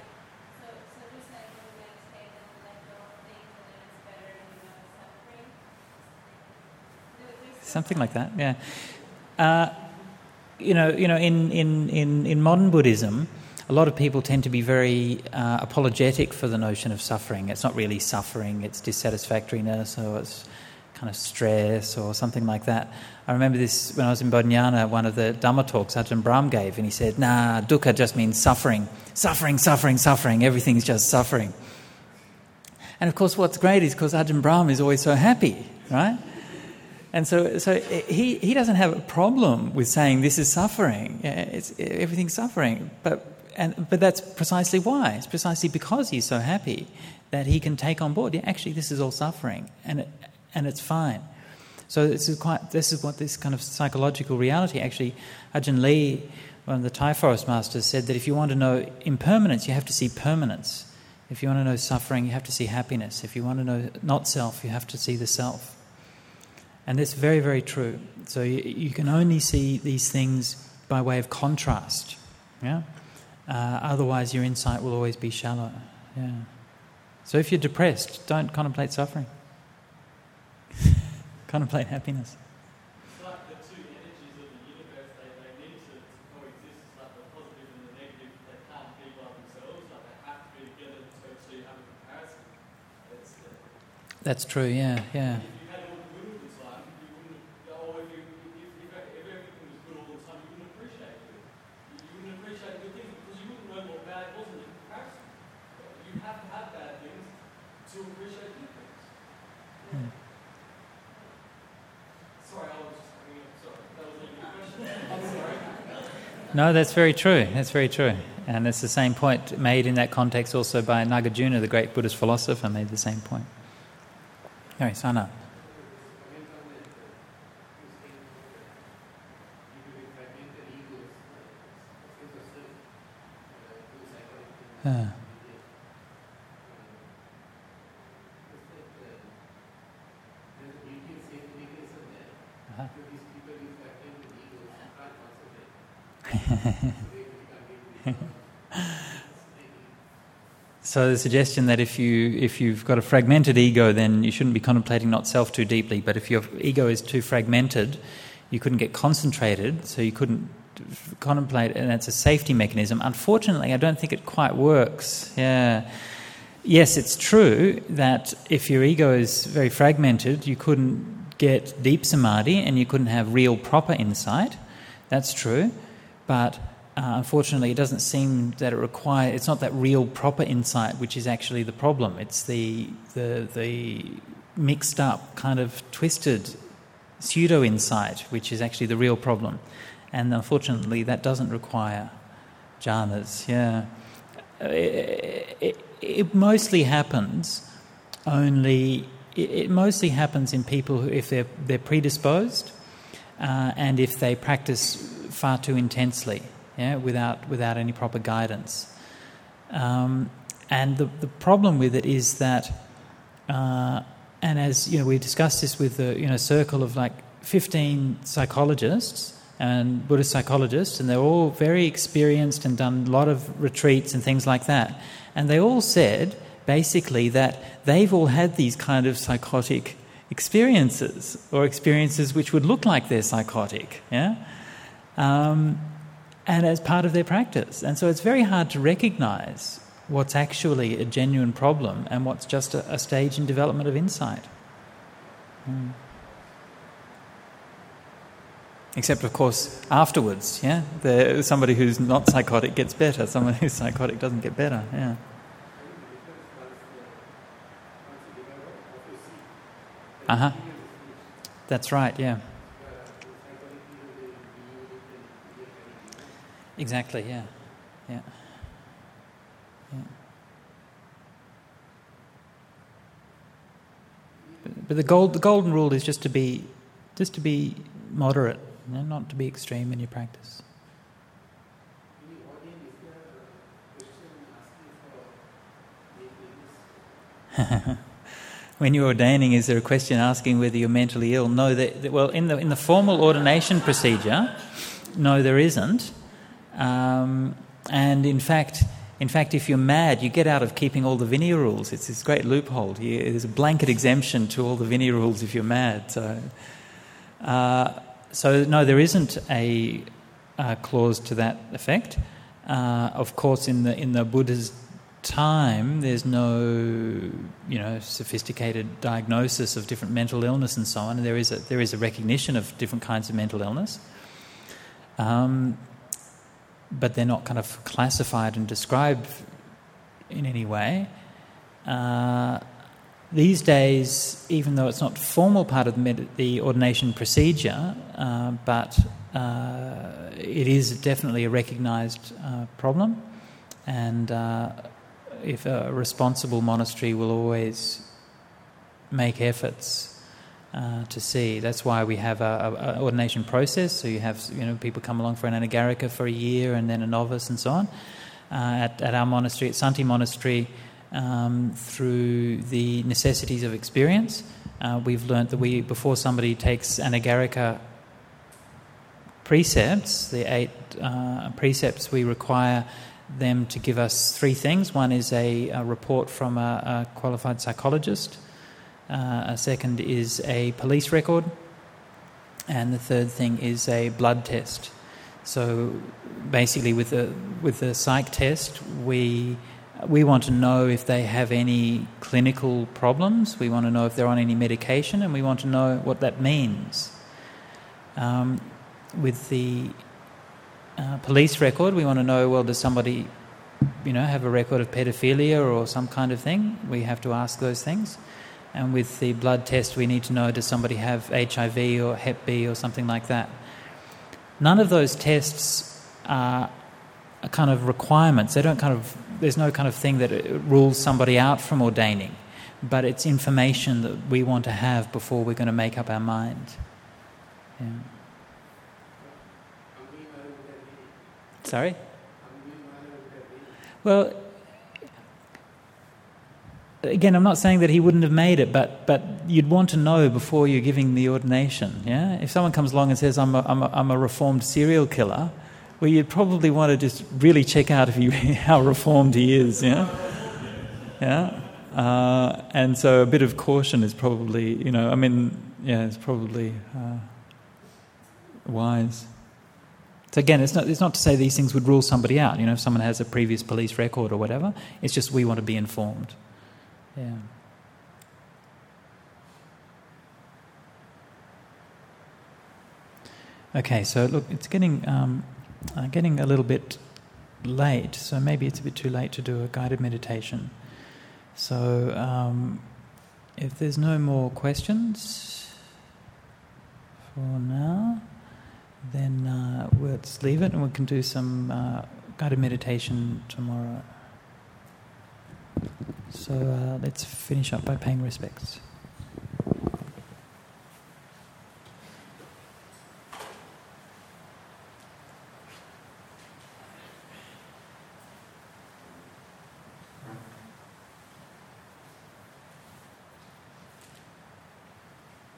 Something like that. Yeah. Uh, you know, you know, in, in, in, in modern Buddhism, a lot of people tend to be very uh, apologetic for the notion of suffering. It's not really suffering, it's dissatisfactoriness, or it's kind of stress or something like that. I remember this when I was in Bodhinyana, one of the Dhamma talks Ajahn Brahm gave, and he said, nah, dukkha just means suffering. Suffering, suffering, suffering. Everything's just suffering. And of course what's great is because Ajahn Brahm is always so happy, right? And so, so he, he doesn't have a problem with saying this is suffering. Yeah, it's everything's suffering, but and but that's precisely why. It's precisely because he's so happy that he can take on board. Yeah, actually, this is all suffering, and it, and it's fine. So this is quite. This is what this kind of psychological reality. Actually, Ajahn Lee, one of the Thai forest masters, said that if you want to know impermanence, you have to see permanence. If you want to know suffering, you have to see happiness. If you want to know not self, you have to see the self. And that's very, very true. So you, you can only see these things by way of contrast. Yeah. Uh, otherwise, your insight will always be shallow. Yeah. So if you're depressed, don't contemplate suffering. Contemplate happiness. It's like the two energies of the universe, they, they need to coexist. It's like the positive and the negative, they can't be by themselves, like they have to be together to actually have a comparison. It's, uh, That's true, yeah, yeah. if you had all the good all the time, you wouldn't, or if, you, if, if, if everything was good all the time, you wouldn't appreciate it. You wouldn't appreciate good things because you wouldn't know what bad was in comparison. You have to have bad things to appreciate good things. Hmm. Sorry, I was just having a, sorry, that wasn't a good question. I'm sorry. No, that's very true. That's very true. And it's the same point made in that context also by Nagarjuna, the great Buddhist philosopher, made the same point. Sorry, Sana. Uh. So the suggestion that if you if you've got a fragmented ego, then you shouldn't be contemplating not self too deeply. But if your ego is too fragmented, you couldn't get concentrated, so you couldn't contemplate, and it's a safety mechanism. Unfortunately, I don't think it quite works. Yeah. Yes, it's true that if your ego is very fragmented, you couldn't get deep samadhi and you couldn't have real proper insight. That's true. But uh, unfortunately, it doesn't seem that it requires, it's not that real proper insight which is actually the problem. It's the the the mixed up, kind of twisted pseudo-insight which is actually the real problem. And unfortunately, that doesn't require jhanas. Yeah. It, it, it mostly happens only, it, it mostly happens in people who, if they're, they're predisposed uh, and if they practice far too intensely, yeah, without without any proper guidance. Um, and the, the problem with it is that, uh, and as you know, we discussed this with a you know circle of like fifteen psychologists and Buddhist psychologists, and they're all very experienced and done a lot of retreats and things like that. And they all said, basically, that they've all had these kind of psychotic experiences, or experiences which would look like they're psychotic, yeah? Um, and as part of their practice. And so it's very hard to recognise what's actually a genuine problem and what's just a, a stage in development of insight. Mm. Except, of course, afterwards, yeah? The, somebody who's not psychotic gets better, someone who's psychotic doesn't get better, yeah. Uh-huh. That's right, yeah. Exactly, yeah. Yeah. Yeah. But, but the gold the golden rule is just to be just to be moderate. No, not to be extreme in your practice. When you're ordaining, is there a question asking whether you're mentally ill? No, that, well, in the in the formal ordination procedure, no, there isn't. Um, and in fact, in fact, if you're mad, you get out of keeping all the Vinaya rules. It's this great loophole. You, there's a blanket exemption to all the Vinaya rules if you're mad. So. Uh, So, no, there isn't a, a clause to that effect. Uh, of course, in the in the Buddha's time, there's no, you know, sophisticated diagnosis of different mental illness and so on. And there is a there is a recognition of different kinds of mental illness, um, but they're not kind of classified and described in any way. Uh, These days, even though it's not a formal part of the, med- the ordination procedure, uh, but uh, it is definitely a recognised uh, problem, and uh, if a responsible monastery will always make efforts uh, to see. That's why we have a, a, a ordination process. So you have you know people come along for an anagarika for a year, and then a novice, and so on. Uh, at, at our monastery, at Santi Monastery. um, through the necessities of experience. Uh, we've learnt that we, before somebody takes Anagarika precepts, the eight uh, precepts, we require them to give us three things. One is a, a report from a, a qualified psychologist. Uh, a second is a police record. And the third thing is a blood test. So basically with the with the psych test, we we want to know if they have any clinical problems, we want to know if they're on any medication, and we want to know what that means. Um, with the uh, police record, we want to know, well, does somebody, you know, have a record of pedophilia or some kind of thing? We have to ask those things. And with the blood test, we need to know, does somebody have H I V or Hep B or something like that? None of those tests are a kind of requirements. They don't kind of, there's no kind of thing that rules somebody out from ordaining, but it's information that we want to have before we're going to make up our mind. Yeah. Sorry? Well, again, I'm not saying that he wouldn't have made it, but but you'd want to know before you're giving the ordination. Yeah, if someone comes along and says, "I'm a, I'm a, I'm a reformed serial killer," well, you'd probably want to just really check out if he, how reformed he is. Yeah, yeah, uh, and so a bit of caution is probably, you know, I mean, yeah, it's probably uh, wise. So again, it's not it's not to say these things would rule somebody out. You know, if someone has a previous police record or whatever, it's just we want to be informed. Yeah. Okay, so look, it's getting um, uh, getting a little bit late, so maybe it's a bit too late to do a guided meditation. So um, if there's no more questions for now, then uh, let's leave it and we can do some uh, guided meditation tomorrow. So uh, let's finish up by paying respects.